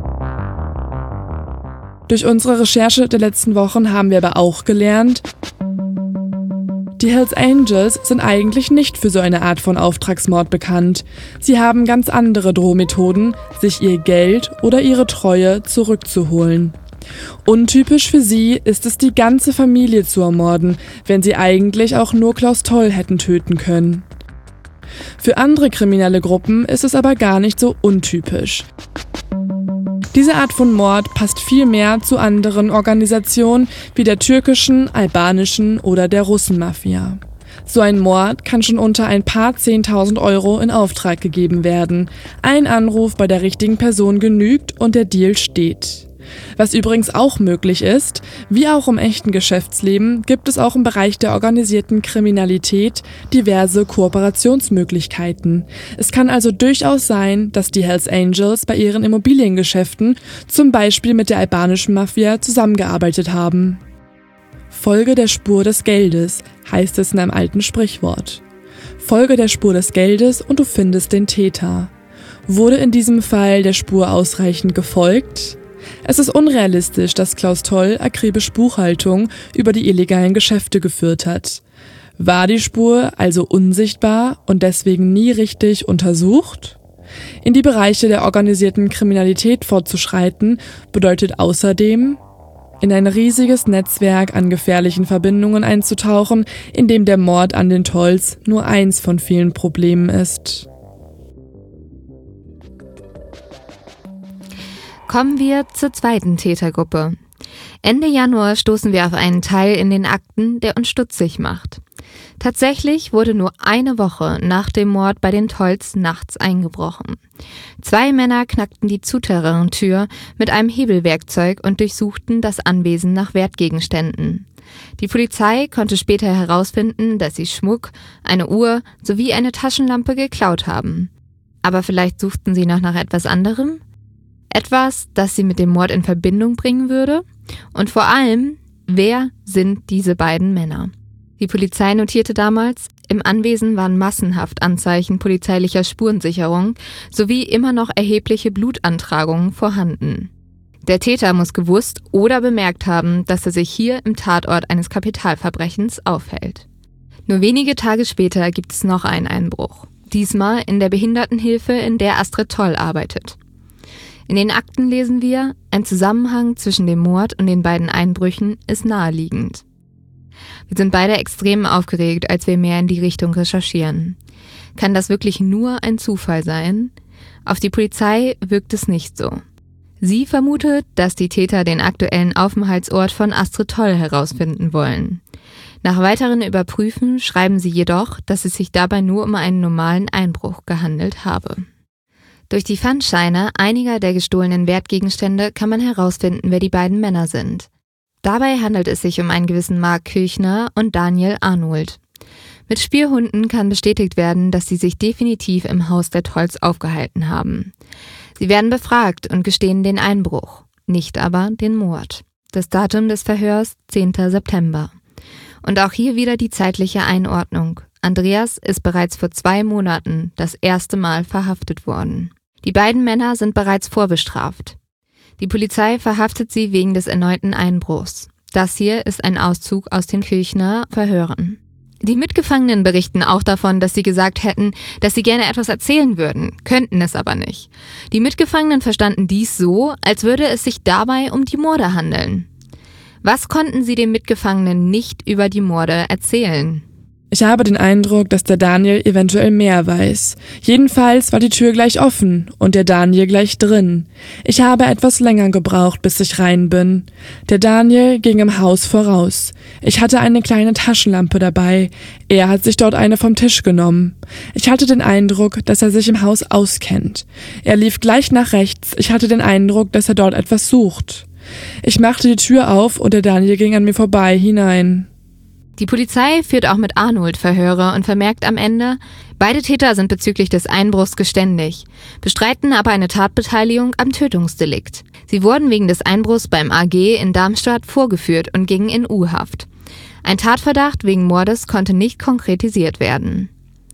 Durch unsere Recherche der letzten Wochen haben wir aber auch gelernt, die Hells Angels sind eigentlich nicht für so eine Art von Auftragsmord bekannt. Sie haben ganz andere Drohmethoden, sich ihr Geld oder ihre Treue zurückzuholen. Untypisch für sie ist es, die ganze Familie zu ermorden, wenn sie eigentlich auch nur Klaus Toll hätten töten können. Für andere kriminelle Gruppen ist es aber gar nicht so untypisch. Diese Art von Mord passt viel mehr zu anderen Organisationen wie der türkischen, albanischen oder der Russenmafia. So ein Mord kann schon unter ein paar 10.000 Euro in Auftrag gegeben werden. Ein Anruf bei der richtigen Person genügt und der Deal steht. Was übrigens auch möglich ist, wie auch im echten Geschäftsleben, gibt es auch im Bereich der organisierten Kriminalität diverse Kooperationsmöglichkeiten. Es kann also durchaus sein, dass die Hells Angels bei ihren Immobiliengeschäften zum Beispiel mit der albanischen Mafia zusammengearbeitet haben. Folge der Spur des Geldes, heißt es in einem alten Sprichwort. Folge der Spur des Geldes und du findest den Täter. Wurde in diesem Fall der Spur ausreichend gefolgt? Es ist unrealistisch, dass Klaus Toll akribisch Buchhaltung über die illegalen Geschäfte geführt hat. War die Spur also unsichtbar und deswegen nie richtig untersucht? In die Bereiche der organisierten Kriminalität fortzuschreiten, bedeutet außerdem, in ein riesiges Netzwerk an gefährlichen Verbindungen einzutauchen, in dem der Mord an den Tolls nur eins von vielen Problemen ist. Kommen wir zur zweiten Tätergruppe. Ende Januar stoßen wir auf einen Teil in den Akten, der uns stutzig macht. Tatsächlich wurde nur eine Woche nach dem Mord bei den Tolls nachts eingebrochen. 2 Männer knackten die Souterrain-Tür mit einem Hebelwerkzeug und durchsuchten das Anwesen nach Wertgegenständen. Die Polizei konnte später herausfinden, dass sie Schmuck, eine Uhr sowie eine Taschenlampe geklaut haben. Aber vielleicht suchten sie noch nach etwas anderem? Etwas, das sie mit dem Mord in Verbindung bringen würde? Und vor allem, wer sind diese beiden Männer? Die Polizei notierte damals, im Anwesen waren massenhaft Anzeichen polizeilicher Spurensicherung sowie immer noch erhebliche Blutantragungen vorhanden. Der Täter muss gewusst oder bemerkt haben, dass er sich hier im Tatort eines Kapitalverbrechens aufhält. Nur wenige Tage später gibt es noch einen Einbruch. Diesmal in der Behindertenhilfe, in der Astrid Toll arbeitet. In den Akten lesen wir, ein Zusammenhang zwischen dem Mord und den beiden Einbrüchen ist naheliegend. Wir sind beide extrem aufgeregt, als wir mehr in die Richtung recherchieren. Kann das wirklich nur ein Zufall sein? Auf die Polizei wirkt es nicht so. Sie vermutet, dass die Täter den aktuellen Aufenthaltsort von Astrid Toll herausfinden wollen. Nach weiteren Überprüfen schreiben sie jedoch, dass es sich dabei nur um einen normalen Einbruch gehandelt habe. Durch die Pfandscheine einiger der gestohlenen Wertgegenstände kann man herausfinden, wer die beiden Männer sind. Dabei handelt es sich um einen gewissen Mark Kirchner und Daniel Arnold. Mit Spürhunden kann bestätigt werden, dass sie sich definitiv im Haus der Tolls aufgehalten haben. Sie werden befragt und gestehen den Einbruch, nicht aber den Mord. Das Datum des Verhörs 10. September. Und auch hier wieder die zeitliche Einordnung. Andreas ist bereits vor 2 Monaten das erste Mal verhaftet worden. Die beiden Männer sind bereits vorbestraft. Die Polizei verhaftet sie wegen des erneuten Einbruchs. Das hier ist ein Auszug aus den Kirchner Verhören. Die Mitgefangenen berichten auch davon, dass sie gesagt hätten, dass sie gerne etwas erzählen würden, könnten es aber nicht. Die Mitgefangenen verstanden dies so, als würde es sich dabei um die Morde handeln. Was konnten sie den Mitgefangenen nicht über die Morde erzählen? Ich habe den Eindruck, dass der Daniel eventuell mehr weiß. Jedenfalls war die Tür gleich offen und der Daniel gleich drin. Ich habe etwas länger gebraucht, bis ich rein bin. Der Daniel ging im Haus voraus. Ich hatte eine kleine Taschenlampe dabei. Er hat sich dort eine vom Tisch genommen. Ich hatte den Eindruck, dass er sich im Haus auskennt. Er lief gleich nach rechts. Ich hatte den Eindruck, dass er dort etwas sucht. Ich machte die Tür auf und der Daniel ging an mir vorbei hinein. Die Polizei führt auch mit Arnold Verhöre und vermerkt am Ende, beide Täter sind bezüglich des Einbruchs geständig, bestreiten aber eine Tatbeteiligung am Tötungsdelikt. Sie wurden wegen des Einbruchs beim AG in Darmstadt vorgeführt und gingen in U-Haft. Ein Tatverdacht wegen Mordes konnte nicht konkretisiert werden.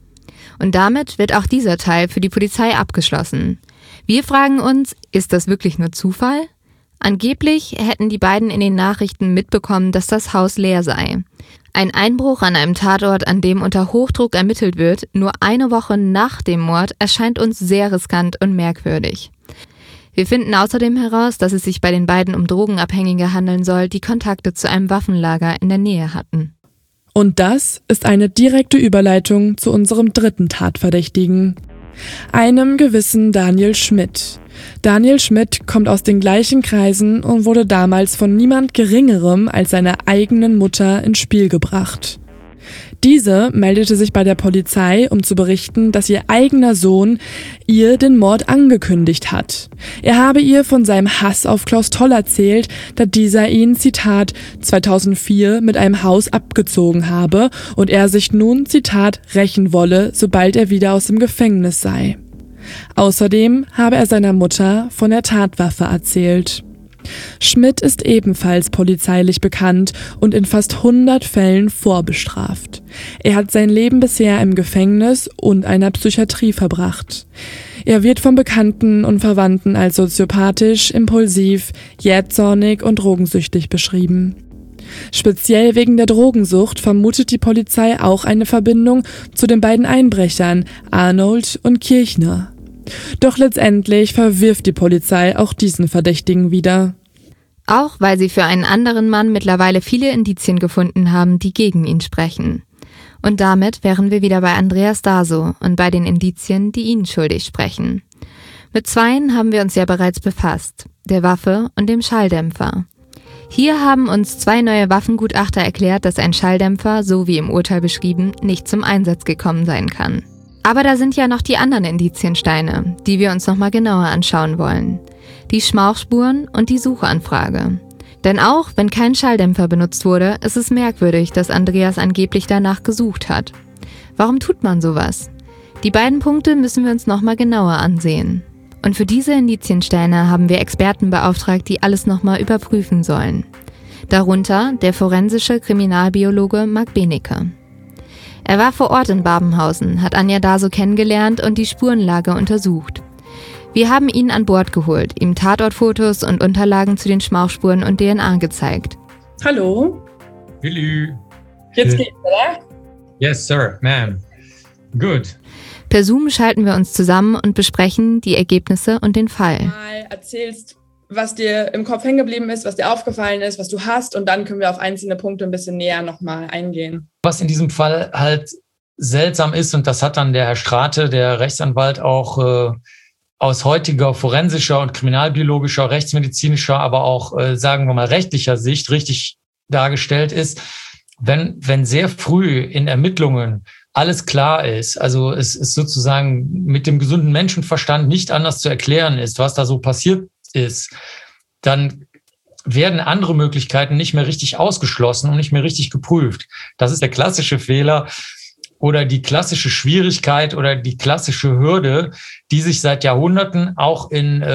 Und damit wird auch dieser Teil für die Polizei abgeschlossen. Wir fragen uns, ist das wirklich nur Zufall? Angeblich hätten die beiden in den Nachrichten mitbekommen, dass das Haus leer sei. Ein Einbruch an einem Tatort, an dem unter Hochdruck ermittelt wird, nur eine Woche nach dem Mord, erscheint uns sehr riskant und merkwürdig. Wir finden außerdem heraus, dass es sich bei den beiden um Drogenabhängige handeln soll, die Kontakte zu einem Waffenlager in der Nähe hatten. Und das ist eine direkte Überleitung zu unserem dritten Tatverdächtigen, einem gewissen Daniel Schmidt. Daniel Schmidt kommt aus den gleichen Kreisen und wurde damals von niemand Geringerem als seiner eigenen Mutter ins Spiel gebracht. Diese meldete sich bei der Polizei, um zu berichten, dass ihr eigener Sohn ihr den Mord angekündigt hat. Er habe ihr von seinem Hass auf Klaus Toll erzählt, da dieser ihn, Zitat, 2004 mit einem Haus abgezogen habe und er sich nun, Zitat, rächen wolle, sobald er wieder aus dem Gefängnis sei. Außerdem habe er seiner Mutter von der Tatwaffe erzählt. Schmidt ist ebenfalls polizeilich bekannt und in fast 100 Fällen vorbestraft. Er hat sein Leben bisher im Gefängnis und einer Psychiatrie verbracht. Er wird von Bekannten und Verwandten als soziopathisch, impulsiv, jähzornig und drogensüchtig beschrieben. Speziell wegen der Drogensucht vermutet die Polizei auch eine Verbindung zu den beiden Einbrechern Arnold und Kirchner. Doch letztendlich verwirft die Polizei auch diesen Verdächtigen wieder. Auch weil sie für einen anderen Mann mittlerweile viele Indizien gefunden haben, die gegen ihn sprechen. Und damit wären wir wieder bei Andreas Daso und bei den Indizien, die ihn schuldig sprechen. Mit zweien haben wir uns ja bereits befasst, der Waffe und dem Schalldämpfer. Hier haben uns 2 neue Waffengutachter erklärt, dass ein Schalldämpfer, so wie im Urteil beschrieben, nicht zum Einsatz gekommen sein kann. Aber da sind ja noch die anderen Indiziensteine, die wir uns nochmal genauer anschauen wollen. Die Schmauchspuren und die Suchanfrage. Denn auch wenn kein Schalldämpfer benutzt wurde, ist es merkwürdig, dass Andreas angeblich danach gesucht hat. Warum tut man sowas? Die beiden Punkte müssen wir uns nochmal genauer ansehen. Und für diese Indiziensteine haben wir Experten beauftragt, die alles nochmal überprüfen sollen. Darunter der forensische Kriminalbiologe Marc Benecke. Er war vor Ort in Babenhausen, hat Anja Daso kennengelernt und die Spurenlage untersucht. Wir haben ihn an Bord geholt, ihm Tatortfotos und Unterlagen zu den Schmauchspuren und DNA gezeigt. Hallo. Hello. Jetzt geht's, oder? Yes, sir, ma'am. Good. Per Zoom schalten wir uns zusammen und besprechen die Ergebnisse und den Fall. Mal erzählst, was dir im Kopf hängen geblieben ist, was dir aufgefallen ist, was du hast und dann können wir auf einzelne Punkte ein bisschen näher nochmal eingehen. Was in diesem Fall halt seltsam ist, und das hat dann der Herr Strate, der Rechtsanwalt, auch aus heutiger forensischer und kriminalbiologischer, rechtsmedizinischer, aber auch, sagen wir mal, rechtlicher Sicht richtig dargestellt ist, wenn sehr früh in Ermittlungen alles klar ist, also es ist sozusagen mit dem gesunden Menschenverstand nicht anders zu erklären ist, was da so passiert ist, dann werden andere Möglichkeiten nicht mehr richtig ausgeschlossen und nicht mehr richtig geprüft. Das ist der klassische Fehler oder die klassische Schwierigkeit oder die klassische Hürde, die sich seit Jahrhunderten auch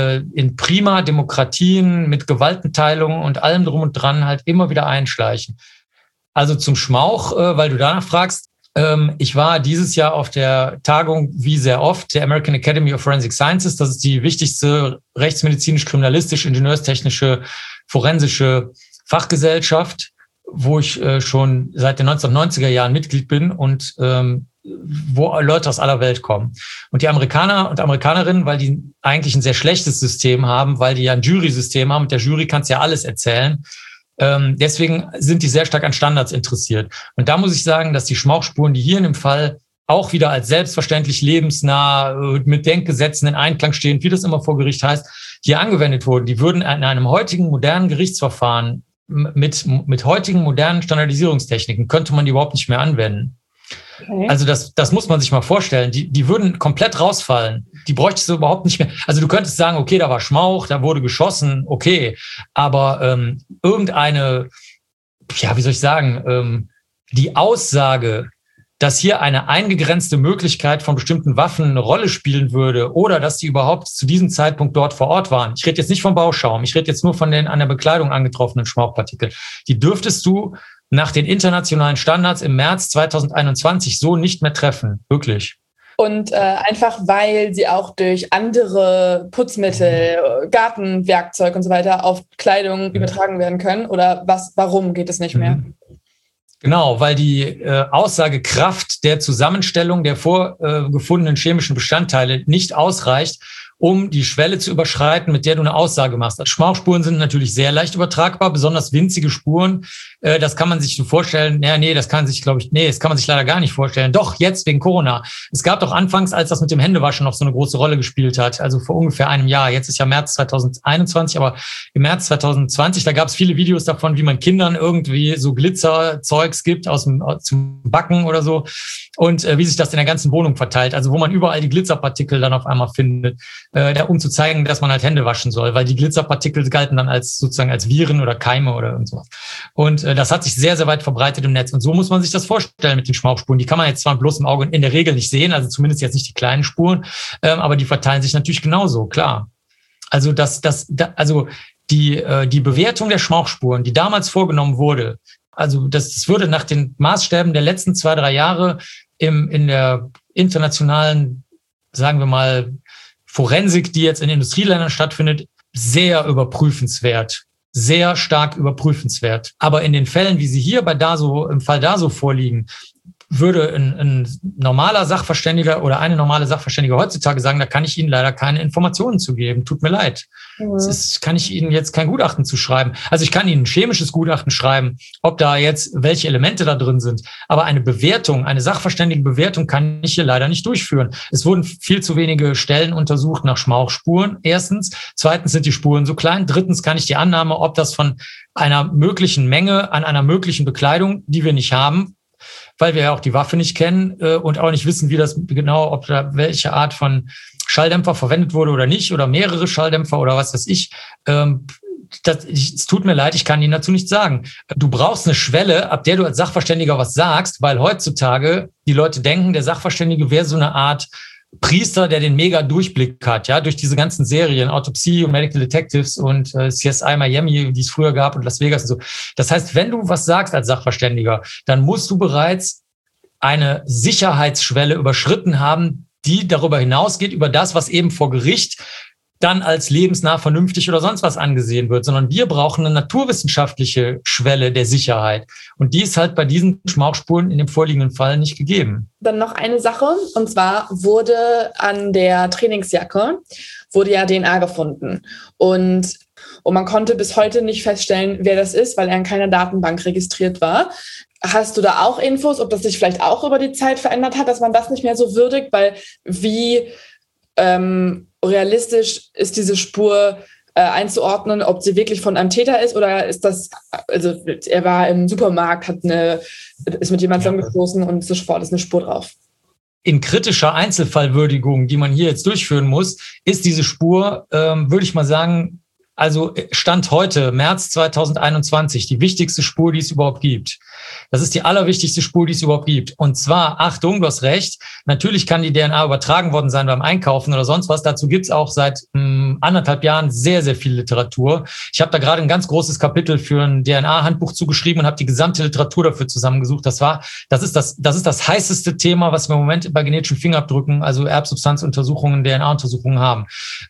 in prima Demokratien mit Gewaltenteilung und allem drum und dran halt immer wieder einschleichen. Also zum Schmauch, weil du danach fragst, ich war dieses Jahr auf der Tagung, wie sehr oft, der American Academy of Forensic Sciences. Das ist die wichtigste rechtsmedizinisch-kriminalistisch-ingenieurstechnische forensische Fachgesellschaft, wo ich schon seit den 1990er Jahren Mitglied bin und wo Leute aus aller Welt kommen. Und die Amerikaner und Amerikanerinnen, weil die eigentlich ein sehr schlechtes System haben, weil die ja ein Jury-System haben, mit der Jury kannst du ja alles erzählen. Deswegen sind die sehr stark an Standards interessiert. Und da muss ich sagen, dass die Schmauchspuren, die hier in dem Fall auch wieder als selbstverständlich lebensnah mit Denkgesetzen in Einklang stehen, wie das immer vor Gericht heißt, hier angewendet wurden, die würden in einem heutigen modernen Gerichtsverfahren mit heutigen modernen Standardisierungstechniken könnte man die überhaupt nicht mehr anwenden. Okay. Also das muss man sich mal vorstellen. Die würden komplett rausfallen. Die bräuchtest du überhaupt nicht mehr. Also du könntest sagen, okay, da war Schmauch, da wurde geschossen, okay. Aber irgendeine, ja, wie soll ich sagen, die Aussage, dass hier eine eingegrenzte Möglichkeit von bestimmten Waffen eine Rolle spielen würde oder dass die überhaupt zu diesem Zeitpunkt dort vor Ort waren. Ich rede jetzt nicht vom Bauschaum, ich rede jetzt nur von den an der Bekleidung angetroffenen Schmauchpartikeln. Die dürftest du nach den internationalen Standards im März 2021 so nicht mehr treffen. Wirklich. Und einfach, weil sie auch durch andere Putzmittel, Gartenwerkzeug und so weiter auf Kleidung übertragen werden können? Oder warum geht es nicht mehr? Genau, weil die Aussagekraft der Zusammenstellung der vorgefundenen chemischen Bestandteile nicht ausreicht, um die Schwelle zu überschreiten, mit der du eine Aussage machst. Schmauchspuren sind natürlich sehr leicht übertragbar, besonders winzige Spuren. Das kann man sich so vorstellen. Das kann man sich leider gar nicht vorstellen. Doch, jetzt wegen Corona. Es gab doch anfangs, als das mit dem Händewaschen noch so eine große Rolle gespielt hat, also vor ungefähr einem Jahr. Jetzt ist ja März 2021, aber im März 2020, da gab es viele Videos davon, wie man Kindern irgendwie so Glitzerzeugs gibt zum Backen oder so und wie sich das in der ganzen Wohnung verteilt. Also wo man überall die Glitzerpartikel dann auf einmal findet, um zu zeigen, dass man halt Hände waschen soll, weil die Glitzerpartikel galten dann als Viren oder Keime oder irgend sowas. Und das hat sich sehr, sehr weit verbreitet im Netz. Und so muss man sich das vorstellen mit den Schmauchspuren. Die kann man jetzt zwar bloß im Auge in der Regel nicht sehen, also zumindest jetzt nicht die kleinen Spuren, aber die verteilen sich natürlich genauso, klar. Also die Bewertung der Schmauchspuren, die damals vorgenommen wurde, also das würde nach den Maßstäben der letzten 2-3 Jahre in der internationalen, sagen wir mal, Forensik, die jetzt in Industrieländern stattfindet, sehr überprüfenswert, sehr stark überprüfenswert. Aber in den Fällen, wie sie hier im Fall DASO vorliegen, würde ein normaler Sachverständiger oder eine normale Sachverständige heutzutage sagen, da kann ich Ihnen leider keine Informationen zu geben. Tut mir leid. Kann ich Ihnen jetzt kein Gutachten zu schreiben. Also ich kann Ihnen ein chemisches Gutachten schreiben, ob da jetzt welche Elemente da drin sind. Aber eine Bewertung, eine sachverständige Bewertung kann ich hier leider nicht durchführen. Es wurden viel zu wenige Stellen untersucht nach Schmauchspuren. Erstens. Zweitens sind die Spuren so klein. Drittens kann ich die Annahme, ob das von einer möglichen Menge an einer möglichen Bekleidung, die wir nicht haben, weil wir ja auch die Waffe nicht kennen und auch nicht wissen, ob da welche Art von Schalldämpfer verwendet wurde oder nicht oder mehrere Schalldämpfer oder was weiß ich. Es tut mir leid, ich kann Ihnen dazu nichts sagen. Du brauchst eine Schwelle, ab der du als Sachverständiger was sagst, weil heutzutage die Leute denken, der Sachverständige wäre so eine Art Priester, der den mega Durchblick hat, ja, durch diese ganzen Serien, Autopsie und Medical Detectives und CSI Miami, die es früher gab und Las Vegas und so. Das heißt, wenn du was sagst als Sachverständiger, dann musst du bereits eine Sicherheitsschwelle überschritten haben, die darüber hinausgeht, über das, was eben vor Gericht dann als lebensnah, vernünftig oder sonst was angesehen wird, sondern wir brauchen eine naturwissenschaftliche Schwelle der Sicherheit. Und die ist halt bei diesen Schmauchspuren in dem vorliegenden Fall nicht gegeben. Dann noch eine Sache, und zwar wurde an der Trainingsjacke ja DNA gefunden. Und man konnte bis heute nicht feststellen, wer das ist, weil er in keiner Datenbank registriert war. Hast du da auch Infos, ob das sich vielleicht auch über die Zeit verändert hat, dass man das nicht mehr so würdigt? Weil wie realistisch ist diese Spur einzuordnen, ob sie wirklich von einem Täter ist oder ist das, also er war im Supermarkt, ist mit jemandem zusammengestoßen und sofort ist eine Spur drauf. In kritischer Einzelfallwürdigung, die man hier jetzt durchführen muss, ist diese Spur, würde ich mal sagen, also Stand heute, März 2021, die wichtigste Spur, die es überhaupt gibt. Das ist die allerwichtigste Spur, die es überhaupt gibt. Und zwar, Achtung, du hast recht, natürlich kann die DNA übertragen worden sein beim Einkaufen oder sonst was. Dazu gibt's auch seit 1,5 Jahren sehr, sehr viel Literatur. Ich habe da gerade ein ganz großes Kapitel für ein DNA-Handbuch zugeschrieben und habe die gesamte Literatur dafür zusammengesucht. Das ist das heißeste Thema, was wir im Moment bei genetischen Fingerabdrücken, also Erbsubstanzuntersuchungen, DNA-Untersuchungen haben.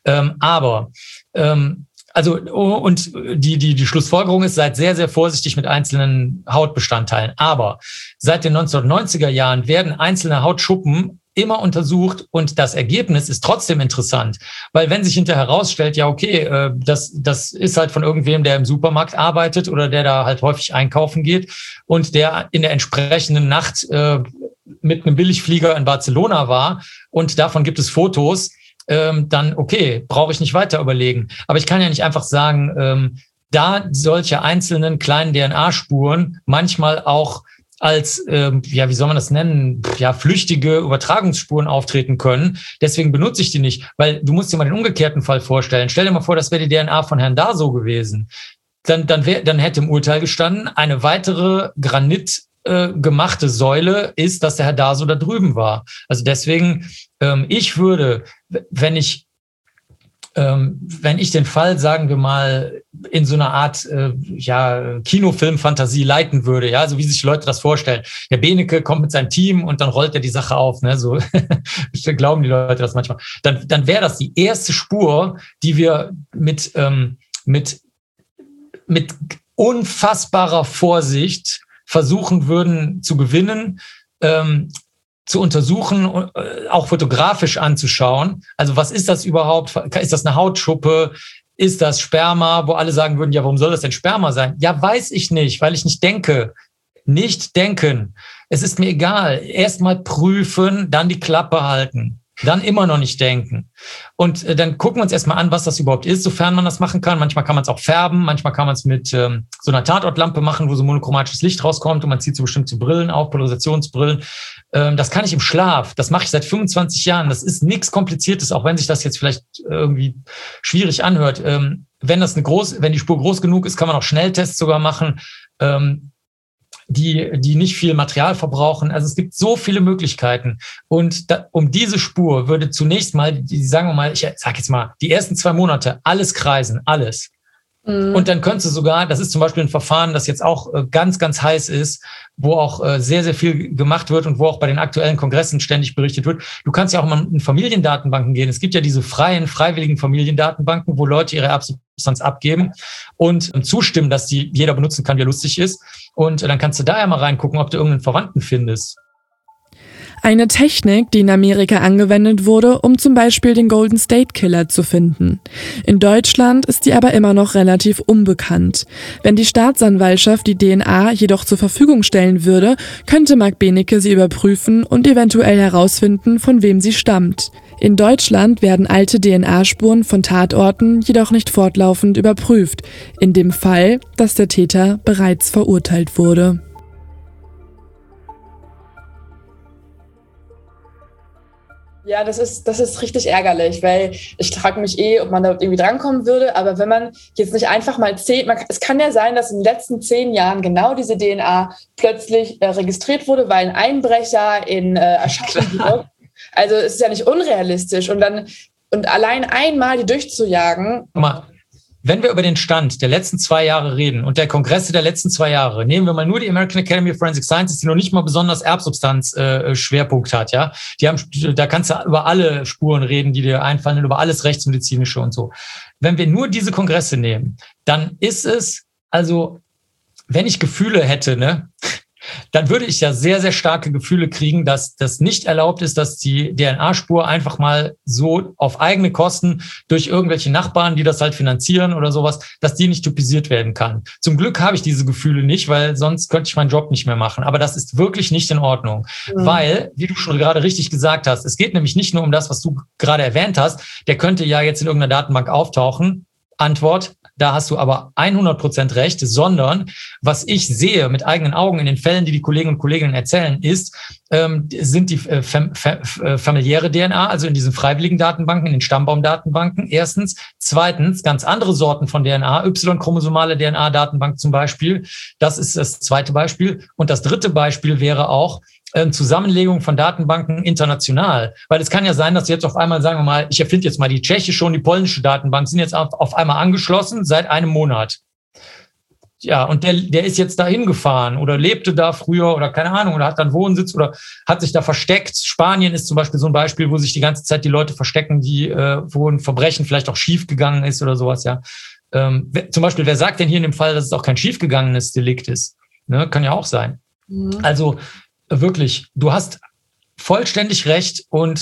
Und die Schlussfolgerung ist, seid sehr, sehr vorsichtig mit einzelnen Hautbestandteilen. Aber seit den 1990er Jahren werden einzelne Hautschuppen immer untersucht und das Ergebnis ist trotzdem interessant. Weil wenn sich hinterher herausstellt, ja okay, das ist halt von irgendwem, der im Supermarkt arbeitet oder der da halt häufig einkaufen geht und der in der entsprechenden Nacht mit einem Billigflieger in Barcelona war und davon gibt es Fotos, dann okay, brauche ich nicht weiter überlegen. Aber ich kann ja nicht einfach sagen, da solche einzelnen kleinen DNA-Spuren manchmal auch als, wie soll man das nennen, flüchtige Übertragungsspuren auftreten können. Deswegen benutze ich die nicht, weil du musst dir mal den umgekehrten Fall vorstellen. Stell dir mal vor, das wäre die DNA von Herrn Daso gewesen. Dann hätte im Urteil gestanden, eine weitere gemachte Säule ist, dass der Herr Daso da drüben war. Also deswegen, ich würde, wenn ich den Fall, sagen wir mal, in so einer Art Kinofilm-Fantasie leiten würde, ja, so wie sich die Leute das vorstellen. Der Benecke kommt mit seinem Team und dann rollt er die Sache auf, ne, so glauben die Leute das manchmal. Dann wäre das die erste Spur, die wir mit unfassbarer Vorsicht versuchen würden zu gewinnen, zu untersuchen, auch fotografisch anzuschauen. Also was ist das überhaupt? Ist das eine Hautschuppe? Ist das Sperma? Wo alle sagen würden, ja, warum soll das denn Sperma sein? Ja, weiß ich nicht, weil ich nicht denke. Nicht denken. Es ist mir egal. Erst mal prüfen, dann die Klappe halten. Dann immer noch nicht denken. Und dann gucken wir uns erstmal an, was das überhaupt ist, sofern man das machen kann. Manchmal kann man es auch färben, manchmal kann man es mit so einer Tatortlampe machen, wo so monochromatisches Licht rauskommt und man zieht so bestimmte Brillen auf, Polarisationsbrillen. Das kann ich im Schlaf. Das mache ich seit 25 Jahren. Das ist nichts Kompliziertes, auch wenn sich das jetzt vielleicht irgendwie schwierig anhört. Wenn die Spur groß genug ist, kann man auch Schnelltests sogar machen, die nicht viel Material verbrauchen. Also es gibt so viele Möglichkeiten. Und um diese Spur würde zunächst mal, sagen wir mal, ich sag jetzt mal, die ersten 2 Monate alles kreisen, alles. Mhm. Und dann könntest du sogar, das ist zum Beispiel ein Verfahren, das jetzt auch ganz, ganz heiß ist, wo auch sehr, sehr viel gemacht wird und wo auch bei den aktuellen Kongressen ständig berichtet wird. Du kannst ja auch mal in Familiendatenbanken gehen. Es gibt ja diese freiwilligen Familiendatenbanken, wo Leute ihre Erbsubstanz abgeben und zustimmen, dass die jeder benutzen kann, wie lustig ist. Und dann kannst du da ja mal reingucken, ob du irgendeinen Verwandten findest. Eine Technik, die in Amerika angewendet wurde, um zum Beispiel den Golden State Killer zu finden. In Deutschland ist die aber immer noch relativ unbekannt. Wenn die Staatsanwaltschaft die DNA jedoch zur Verfügung stellen würde, könnte Marc Benecke sie überprüfen und eventuell herausfinden, von wem sie stammt. In Deutschland werden alte DNA-Spuren von Tatorten jedoch nicht fortlaufend überprüft, in dem Fall, dass der Täter bereits verurteilt wurde. Ja, das ist richtig ärgerlich, weil ich frage mich ob man da irgendwie drankommen würde, aber wenn man jetzt nicht einfach mal es kann ja sein, dass in den letzten 10 Jahren genau diese DNA plötzlich registriert wurde, weil ein Einbrecher in Aschaffenburg, also es ist ja nicht unrealistisch und allein einmal die durchzujagen. Wenn wir über den Stand der letzten 2 Jahre reden und der Kongresse der letzten 2 Jahre, nehmen wir mal nur die American Academy of Forensic Sciences, die noch nicht mal besonders Erbsubstanz-Schwerpunkt hat, ja. Da kannst du über alle Spuren reden, die dir einfallen, über alles Rechtsmedizinische und so. Wenn wir nur diese Kongresse nehmen, dann ist es, also, wenn ich Gefühle hätte, ne, dann würde ich ja sehr, sehr starke Gefühle kriegen, dass das nicht erlaubt ist, dass die DNA-Spur einfach mal so auf eigene Kosten durch irgendwelche Nachbarn, die das halt finanzieren oder sowas, dass die nicht typisiert werden kann. Zum Glück habe ich diese Gefühle nicht, weil sonst könnte ich meinen Job nicht mehr machen. Aber das ist wirklich nicht in Ordnung. Mhm. Weil, wie du schon gerade richtig gesagt hast, es geht nämlich nicht nur um das, was du gerade erwähnt hast. Der könnte ja jetzt in irgendeiner Datenbank auftauchen. Antwort: Da hast du aber 100% recht, sondern was ich sehe mit eigenen Augen in den Fällen, die Kolleginnen und Kollegen erzählen, sind die familiäre DNA, also in diesen freiwilligen Datenbanken, in den Stammbaumdatenbanken, erstens. Zweitens, ganz andere Sorten von DNA, Y-chromosomale DNA-Datenbank zum Beispiel. Das ist das zweite Beispiel. Und das dritte Beispiel wäre auch Zusammenlegung von Datenbanken international. Weil es kann ja sein, dass jetzt auf einmal, sagen wir mal, ich erfinde jetzt mal die tschechische und die polnische Datenbank, sind jetzt auf einmal angeschlossen seit einem Monat. Ja, und der ist jetzt da hingefahren oder lebte da früher oder keine Ahnung oder hat dann Wohnsitz oder hat sich da versteckt. Spanien ist zum Beispiel so ein Beispiel, wo sich die ganze Zeit die Leute verstecken, wo ein Verbrechen vielleicht auch schiefgegangen ist oder sowas, ja. Zum Beispiel, wer sagt denn hier in dem Fall, dass es auch kein schiefgegangenes Delikt ist? Ne, kann ja auch sein. Mhm. Also wirklich, du hast vollständig recht und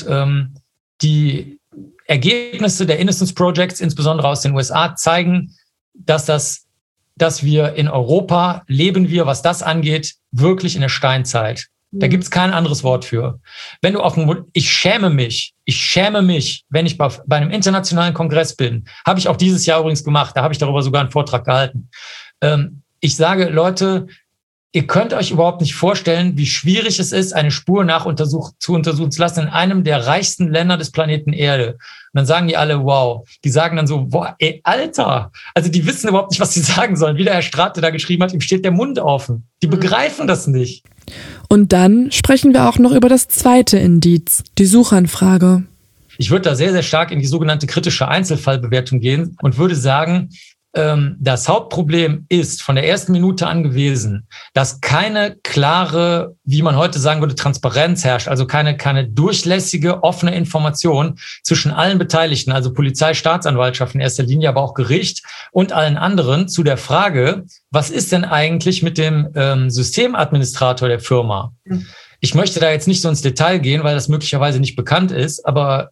die Ergebnisse der Innocence Projects, insbesondere aus den USA, zeigen, dass wir in Europa leben was das angeht, wirklich in der Steinzeit. Da gibt's kein anderes Wort für. Wenn du ich schäme mich, wenn ich bei einem internationalen Kongress bin, habe ich auch dieses Jahr übrigens gemacht, da habe ich darüber sogar einen Vortrag gehalten. Ich sage, Leute, Ihr könnt euch überhaupt nicht vorstellen, wie schwierig es ist, eine Spur zu untersuchen zu lassen in einem der reichsten Länder des Planeten Erde. Und dann sagen die alle, wow. Die sagen dann so, boah, ey, Alter. Also die wissen überhaupt nicht, was sie sagen sollen. Wie der Herr Strate da geschrieben hat, ihm steht der Mund offen. Die begreifen das nicht. Und dann sprechen wir auch noch über das zweite Indiz, die Suchanfrage. Ich würde da sehr, sehr stark in die sogenannte kritische Einzelfallbewertung gehen und würde sagen, das Hauptproblem ist von der ersten Minute an gewesen, dass keine klare, wie man heute sagen würde, Transparenz herrscht, also keine durchlässige, offene Information zwischen allen Beteiligten, also Polizei, Staatsanwaltschaft in erster Linie, aber auch Gericht und allen anderen zu der Frage, was ist denn eigentlich mit dem Systemadministrator der Firma? Ich möchte da jetzt nicht so ins Detail gehen, weil das möglicherweise nicht bekannt ist, aber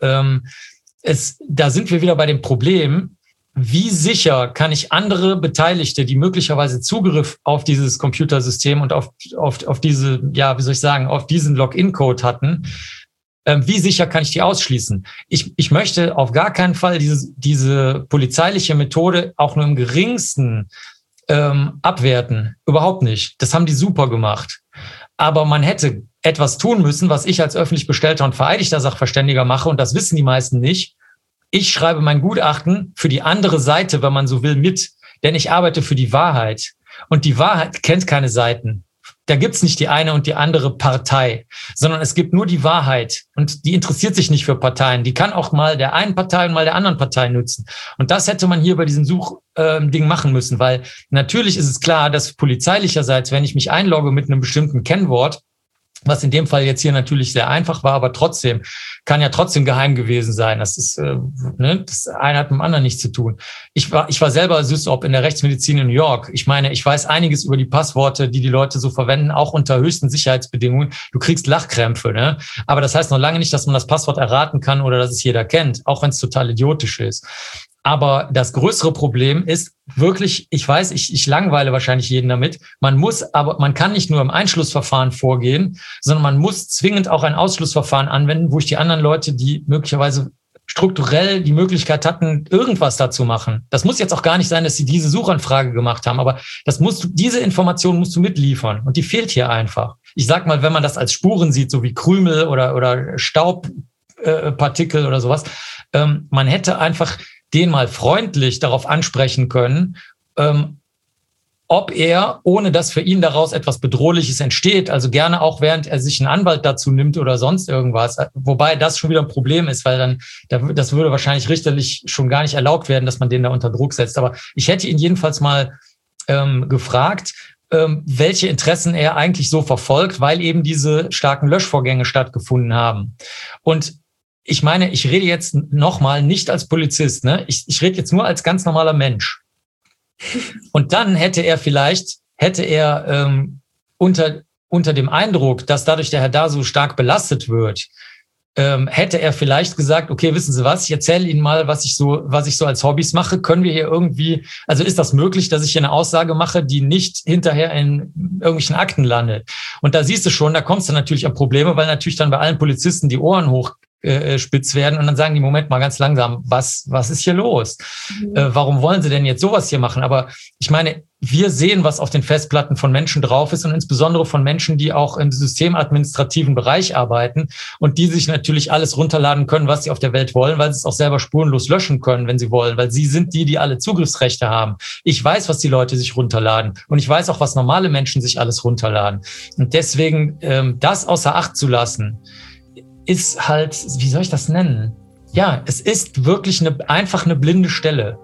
da sind wir wieder bei dem Problem, wie sicher kann ich andere Beteiligte, die möglicherweise Zugriff auf dieses Computersystem und auf diese, ja, wie soll ich sagen, auf diesen Login-Code hatten, wie sicher kann ich die ausschließen? Ich möchte auf gar keinen Fall diese polizeiliche Methode auch nur im geringsten abwerten. Überhaupt nicht. Das haben die super gemacht. Aber man hätte etwas tun müssen, was ich als öffentlich bestellter und vereidigter Sachverständiger mache, und das wissen die meisten nicht. Ich schreibe mein Gutachten für die andere Seite, wenn man so will, mit. Denn ich arbeite für die Wahrheit. Und die Wahrheit kennt keine Seiten. Da gibt's nicht die eine und die andere Partei, sondern es gibt nur die Wahrheit. Und die interessiert sich nicht für Parteien. Die kann auch mal der einen Partei und mal der anderen Partei nutzen. Und das hätte man hier bei diesem Suchding machen müssen. Weil natürlich ist es klar, dass polizeilicherseits, wenn ich mich einlogge mit einem bestimmten Kennwort, was in dem Fall jetzt hier natürlich sehr einfach war, aber trotzdem, kann ja trotzdem geheim gewesen sein. Das ist, das eine hat mit dem anderen nichts zu tun. Ich war selber SysOp in der Rechtsmedizin in New York. Ich meine, ich weiß einiges über die Passworte, die Leute so verwenden, auch unter höchsten Sicherheitsbedingungen. Du kriegst Lachkrämpfe, ne? Aber das heißt noch lange nicht, dass man das Passwort erraten kann oder dass es jeder kennt, auch wenn es total idiotisch ist. Aber das größere Problem ist wirklich, ich weiß, ich langweile wahrscheinlich jeden damit. Man kann nicht nur im Einschlussverfahren vorgehen, sondern man muss zwingend auch ein Ausschlussverfahren anwenden, wo ich die anderen Leute, die möglicherweise strukturell die Möglichkeit hatten, irgendwas dazu machen. Das muss jetzt auch gar nicht sein, dass sie diese Suchanfrage gemacht haben, aber diese Information musst du mitliefern und die fehlt hier einfach. Ich sag mal, wenn man das als Spuren sieht, so wie Krümel oder Staubpartikel oder sowas, man hätte einfach den mal freundlich darauf ansprechen können, ob er, ohne dass für ihn daraus etwas Bedrohliches entsteht, also gerne auch während er sich einen Anwalt dazu nimmt oder sonst irgendwas, wobei das schon wieder ein Problem ist, weil das würde wahrscheinlich richterlich schon gar nicht erlaubt werden, dass man den da unter Druck setzt. Aber ich hätte ihn jedenfalls mal gefragt, welche Interessen er eigentlich so verfolgt, weil eben diese starken Löschvorgänge stattgefunden haben. Und ich meine, ich rede jetzt nochmal nicht als Polizist, ne? Ich rede jetzt nur als ganz normaler Mensch. Und dann hätte er unter dem Eindruck, dass dadurch der Herr da so stark belastet wird, hätte er vielleicht gesagt, okay, wissen Sie was, ich erzähle Ihnen mal, was ich so als Hobbys mache. Können wir hier irgendwie, also ist das möglich, dass ich hier eine Aussage mache, die nicht hinterher in irgendwelchen Akten landet? Und da siehst du schon, da kommst du natürlich an Probleme, weil natürlich dann bei allen Polizisten die Ohren spitz werden und dann sagen die, Moment mal ganz langsam, was ist hier los? Warum wollen sie denn jetzt sowas hier machen? Aber ich meine, wir sehen, was auf den Festplatten von Menschen drauf ist und insbesondere von Menschen, die auch im systemadministrativen Bereich arbeiten und die sich natürlich alles runterladen können, was sie auf der Welt wollen, weil sie es auch selber spurenlos löschen können, wenn sie wollen, weil sie sind die alle Zugriffsrechte haben. Ich weiß, was die Leute sich runterladen und ich weiß auch, was normale Menschen sich alles runterladen. Und deswegen das außer Acht zu lassen, ist halt, wie soll ich das nennen? Ja, es ist wirklich einfach eine blinde Stelle.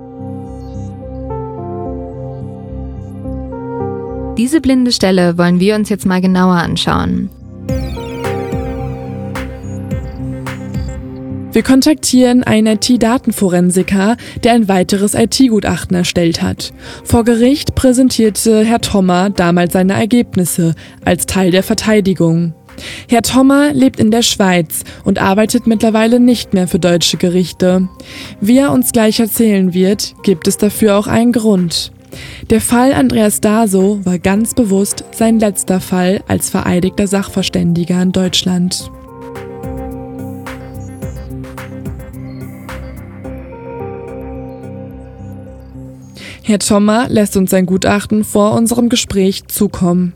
Diese blinde Stelle wollen wir uns jetzt mal genauer anschauen. Wir kontaktieren einen IT-Datenforensiker, der ein weiteres IT-Gutachten erstellt hat. Vor Gericht präsentierte Herr Thommer damals seine Ergebnisse als Teil der Verteidigung. Herr Thommer lebt in der Schweiz und arbeitet mittlerweile nicht mehr für deutsche Gerichte. Wie er uns gleich erzählen wird, gibt es dafür auch einen Grund. Der Fall Andreas Daso war ganz bewusst sein letzter Fall als vereidigter Sachverständiger in Deutschland. Herr Thommer lässt uns sein Gutachten vor unserem Gespräch zukommen.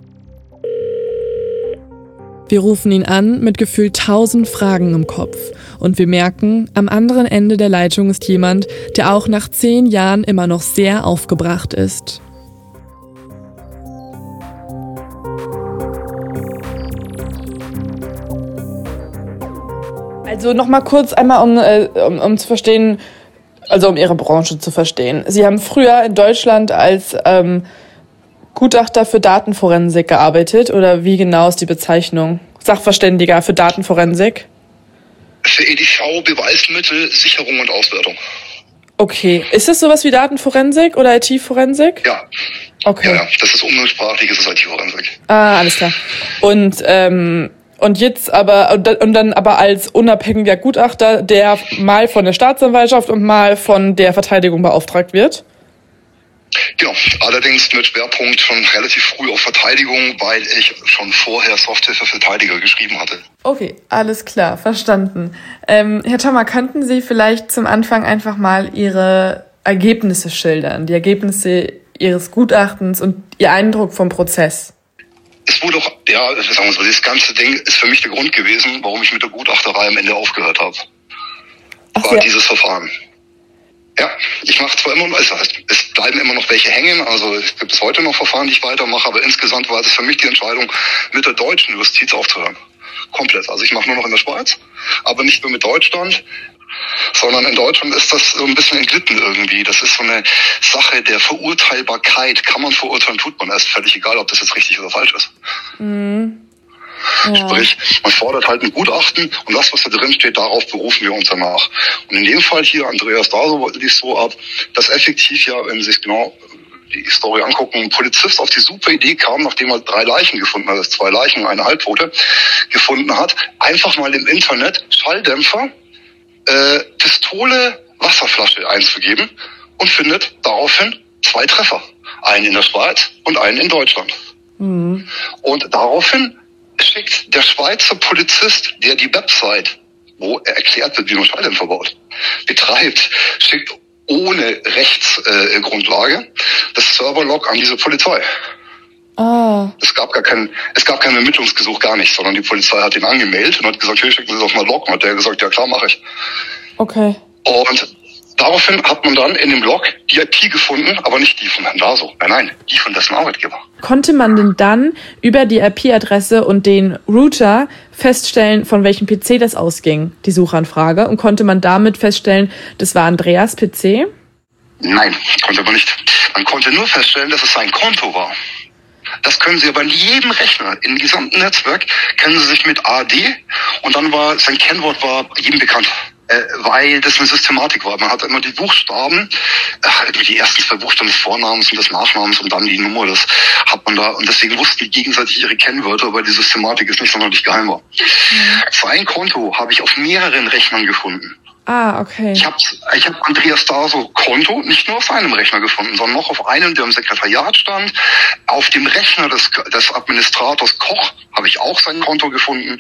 Wir rufen ihn an mit gefühlt 1000 Fragen im Kopf und wir merken, am anderen Ende der Leitung ist jemand, der auch nach 10 Jahren immer noch sehr aufgebracht ist. Also nochmal kurz einmal, um zu verstehen, also um Ihre Branche zu verstehen. Sie haben früher in Deutschland als Gutachter für Datenforensik gearbeitet, oder wie genau ist die Bezeichnung? Sachverständiger für Datenforensik? Für EDV, Beweismittel, Sicherung und Auswertung. Okay. Ist das sowas wie Datenforensik oder IT-Forensik? Ja. Okay. Ja, das ist umgangssprachlich, das ist IT-Forensik. Ah, alles klar. Und jetzt dann aber als unabhängiger Gutachter, der mal von der Staatsanwaltschaft und mal von der Verteidigung beauftragt wird? Genau, allerdings mit Schwerpunkt schon relativ früh auf Verteidigung, weil ich schon vorher Software für Verteidiger geschrieben hatte. Okay, alles klar, verstanden. Herr Thommer, könnten Sie vielleicht zum Anfang einfach mal Ihre Ergebnisse schildern, die Ergebnisse Ihres Gutachtens und Ihr Eindruck vom Prozess? Es wurde auch, sagen wir so, das ganze Ding ist für mich der Grund gewesen, warum ich mit der Gutachterei am Ende aufgehört habe. War dieses Verfahren. Ja, ich mache zwar immer noch, es bleiben immer noch welche hängen, also es gibt bis heute noch Verfahren, die ich weitermache, aber insgesamt war es für mich die Entscheidung, mit der deutschen Justiz aufzuhören. Komplett. Also ich mache nur noch in der Schweiz, aber nicht nur mit Deutschland, sondern in Deutschland ist das so ein bisschen entglitten irgendwie. Das ist so eine Sache der Verurteilbarkeit. Kann man verurteilen, tut man erst. Völlig egal, ob das jetzt richtig oder falsch ist. Mhm. Ja. Sprich, man fordert halt ein Gutachten und das, was da drin steht, darauf berufen wir uns danach. Und in dem Fall hier, Andreas Daso, lief so ab, dass effektiv ja, wenn Sie sich genau die Story angucken, ein Polizist auf die super Idee kam, nachdem er 3 Leichen gefunden hat, also 2 Leichen und eine Halbtote gefunden hat, einfach mal im Internet Schalldämpfer, Pistole, Wasserflasche einzugeben und findet daraufhin 2 Treffer. Einen in der Schweiz und einen in Deutschland. Mhm. Und daraufhin schickt der Schweizer Polizist, der die Website, wo er erklärt wird, wie man Schalldämpfer baut, betreibt, schickt ohne Rechtsgrundlage das Serverlog an diese Polizei. Ah. Es gab kein Ermittlungsgesuch, gar nicht, sondern die Polizei hat ihn angemeldet und hat gesagt, hier, schicken Sie das mal Log. Und hat der gesagt, ja klar, mache ich. Okay. Und daraufhin hat man dann in dem Log die IP gefunden, aber nicht die von Herrn Daso. Nein, die von dessen Arbeitgeber. Konnte man denn dann über die IP-Adresse und den Router feststellen, von welchem PC das ausging, die Suchanfrage? Und konnte man damit feststellen, das war Andreas PC? Nein, konnte man nicht. Man konnte nur feststellen, dass es sein Konto war. Das können Sie aber in jedem Rechner, im gesamten Netzwerk, kennen Sie sich mit AD und dann sein Kennwort war jedem bekannt. Weil das eine Systematik war. Man hat immer die Buchstaben, die ersten 2 Buchstaben des Vornamens und des Nachnamens und dann die Nummer, das hat man da, und deswegen wussten die gegenseitig ihre Kennwörter, weil die Systematik ist nicht sonderlich geheim war. Sein Konto habe ich auf mehreren Rechnern gefunden. Ah, okay. Ich hab Andreas Daso Konto nicht nur auf seinem Rechner gefunden, sondern noch auf einem, der im Sekretariat stand. Auf dem Rechner des Administrators Koch habe ich auch sein Konto gefunden.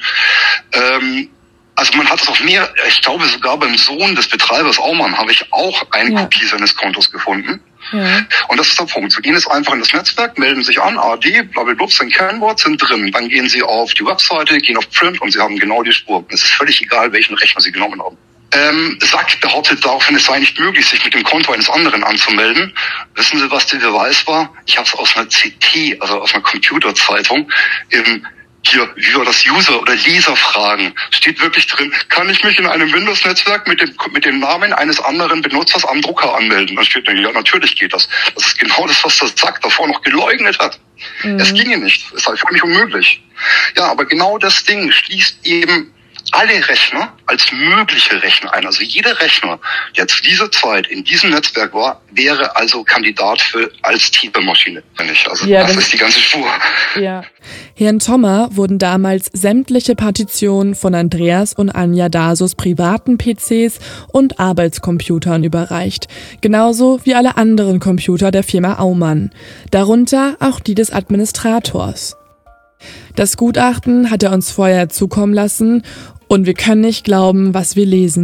Also man hat es auf mehr, ich glaube sogar beim Sohn des Betreibers Aumann habe ich auch eine Kopie seines Kontos gefunden. Ja. Und das ist der Punkt. Sie gehen jetzt einfach in das Netzwerk, melden sich an, AD, blablabla, sein Kennwort, sind drin. Dann gehen Sie auf die Webseite, gehen auf Print und Sie haben genau die Spur. Es ist völlig egal, welchen Rechner Sie genommen haben. Sack behauptet daraufhin, es sei nicht möglich, sich mit dem Konto eines anderen anzumelden. Wissen Sie, was der Beweis war? Ich habe es aus einer CT, also aus einer Computerzeitung, hier, wie war das, User- oder Leserfragen, steht wirklich drin, kann ich mich in einem Windows-Netzwerk mit dem Namen eines anderen Benutzers am Drucker anmelden? Dann steht da, ja, natürlich geht das. Das ist genau das, was das Sack davor noch geleugnet hat. Es ginge nicht. Es sei völlig unmöglich. Ja, aber genau das Ding schließt eben alle Rechner als mögliche Rechner ein. Also jeder Rechner, der zu dieser Zeit in diesem Netzwerk war, wäre also Kandidat als Tippemaschine. Also ja, das ist die ganze Spur. Ja. Herrn Thommer wurden damals sämtliche Partitionen von Andreas und Anja Dasos privaten PCs und Arbeitscomputern überreicht. Genauso wie alle anderen Computer der Firma Aumann. Darunter auch die des Administrators. Das Gutachten hat er uns vorher zukommen lassen und wir können nicht glauben, was wir lesen.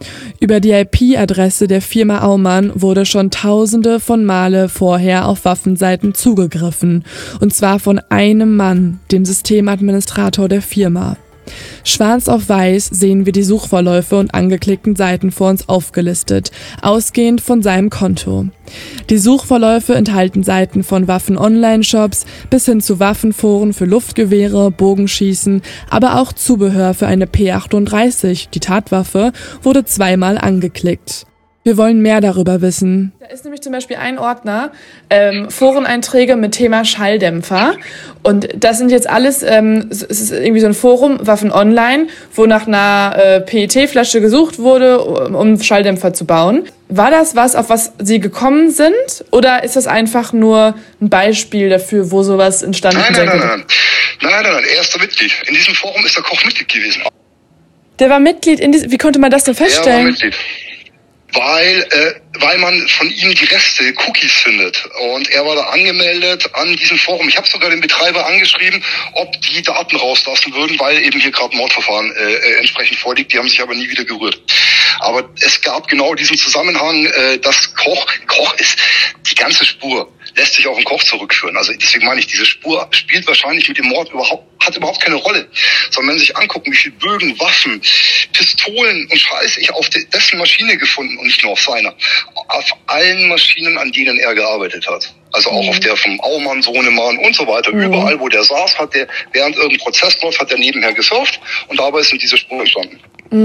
Über die IP-Adresse der Firma Aumann wurde schon tausende von Male vorher auf Waffenseiten zugegriffen. Und zwar von einem Mann, dem Systemadministrator der Firma. Schwarz auf weiß sehen wir die Suchverläufe und angeklickten Seiten vor uns aufgelistet, ausgehend von seinem Konto. Die Suchverläufe enthalten Seiten von Waffen-Online-Shops bis hin zu Waffenforen für Luftgewehre, Bogenschießen, aber auch Zubehör für eine P38, die Tatwaffe, wurde 2-mal angeklickt. Wir wollen mehr darüber wissen. Da ist nämlich zum Beispiel ein Ordner, Foreneinträge mit Thema Schalldämpfer. Und das sind jetzt alles, es ist irgendwie so ein Forum, Waffen Online, wo nach einer PET-Flasche gesucht wurde, um Schalldämpfer zu bauen. War das was, auf was Sie gekommen sind? Oder ist das einfach nur ein Beispiel dafür, wo sowas entstanden ist? Nein, er ist der Mitglied. In diesem Forum ist der Koch Mitglied gewesen. Der war Mitglied in diesem, wie konnte man das denn feststellen? Er war Mitglied. Weil man von ihm die Reste, Cookies findet. Und er war da angemeldet an diesem Forum. Ich habe sogar den Betreiber angeschrieben, ob die Daten rauslassen würden, weil eben hier gerade ein Mordverfahren entsprechend vorliegt. Die haben sich aber nie wieder gerührt. Aber es gab genau diesen Zusammenhang, dass Koch ist, die ganze Spur lässt sich auf den Koch zurückführen. Also deswegen meine ich, diese Spur spielt wahrscheinlich mit dem Mord hat überhaupt keine Rolle. Sondern wenn Sie sich angucken, wie viele Bögen, Waffen, Pistolen und Scheiße ich auf dessen Maschine gefunden und nicht nur auf seiner. Auf allen Maschinen, an denen er gearbeitet hat. Also auch auf der vom Aumann, Sohnemann und so weiter. Überall, wo der saß, hat der, während irgendein Prozess läuft, hat er nebenher gesurft und dabei sind diese Spuren entstanden.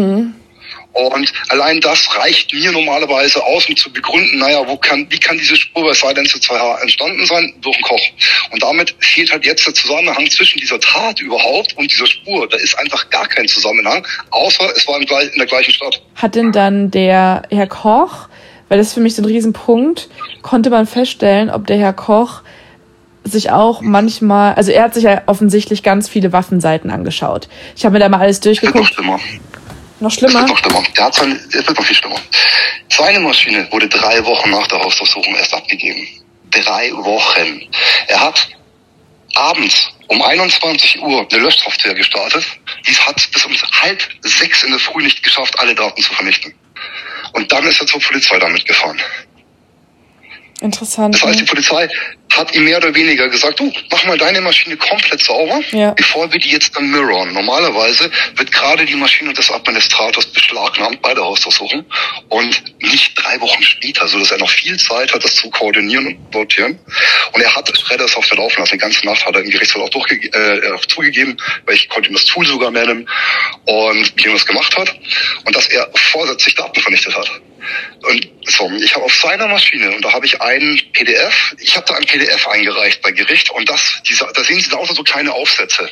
Und allein das reicht mir normalerweise aus, um zu begründen, wie kann diese Spur bei Silence 2H entstanden sein? Durch den Koch. Und damit fehlt halt jetzt der Zusammenhang zwischen dieser Tat überhaupt und dieser Spur. Da ist einfach gar kein Zusammenhang, außer es war in der gleichen Stadt. Hat denn dann der Herr Koch, weil das ist für mich so ein Riesenpunkt, konnte man feststellen, ob der Herr Koch sich auch manchmal, also er hat sich ja offensichtlich ganz viele Waffenseiten angeschaut. Ich habe mir da mal alles durchgeguckt. Noch schlimmer? Es wird noch viel schlimmer. Seine Maschine wurde 3 Wochen nach der Hausdurchsuchung erst abgegeben. 3 Wochen. Er hat abends um 21 Uhr eine Löschsoftware gestartet. Die hat bis um 5:30 in der Früh nicht geschafft, alle Daten zu vernichten. Und dann ist er zur Polizei damit gefahren. Interessant. Das heißt, die Polizei hat ihm mehr oder weniger gesagt, du, mach mal deine Maschine komplett sauber, bevor wir die jetzt dann mirrorn. Normalerweise wird gerade die Maschine des Administrators beschlagnahmt bei der Hausdurchsuchung und nicht 3 Wochen später, sodass er noch viel Zeit hat, das zu koordinieren und sortieren. Und er hat Shredder-Software laufen lassen. Die ganze Nacht hat er im Gerichtssaal auch zugegeben, weil ich konnte ihm das Tool sogar nennen und wie er das gemacht hat und dass er vorsätzlich Daten vernichtet hat. Und so, ich habe auf seiner Maschine, und da habe ich ein PDF, ich habe da ein PDF eingereicht bei Gericht und da sehen Sie da auch so kleine Aufsätze.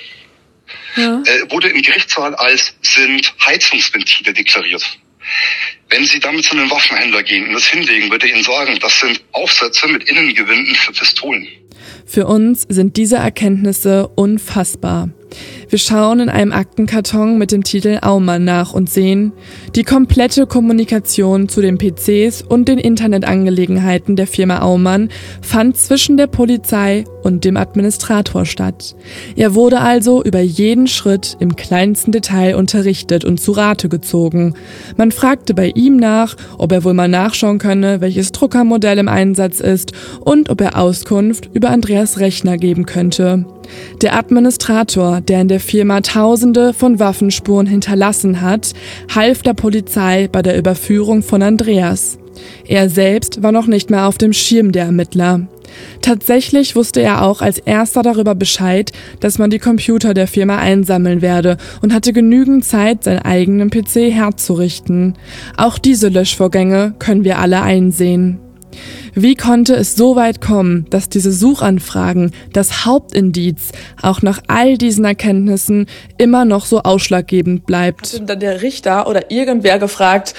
Wurde im Gerichtssaal als sind Heizungsventile deklariert. Wenn Sie damit zu einem Waffenhändler gehen und das hinlegen, wird er Ihnen sagen, das sind Aufsätze mit Innengewinden für Pistolen. Für uns sind diese Erkenntnisse unfassbar. Wir schauen in einem Aktenkarton mit dem Titel Aumann nach und sehen, die komplette Kommunikation zu den PCs und den Internetangelegenheiten der Firma Aumann fand zwischen der Polizei und dem Administrator statt. Er wurde also über jeden Schritt im kleinsten Detail unterrichtet und zu Rate gezogen. Man fragte bei ihm nach, ob er wohl mal nachschauen könne, welches Druckermodell im Einsatz ist und ob er Auskunft über Andreas Rechner geben könnte. Der Administrator, der in der Firma Tausende von Waffenspuren hinterlassen hat, half der Polizei bei der Überführung von Andreas. Er selbst war noch nicht mehr auf dem Schirm der Ermittler. Tatsächlich wusste er auch als erster darüber Bescheid, dass man die Computer der Firma einsammeln werde und hatte genügend Zeit, seinen eigenen PC herzurichten. Auch diese Löschvorgänge können wir alle einsehen. Wie konnte es so weit kommen, dass diese Suchanfragen, das Hauptindiz, auch nach all diesen Erkenntnissen immer noch so ausschlaggebend bleibt? Hat dann der Richter oder irgendwer gefragt,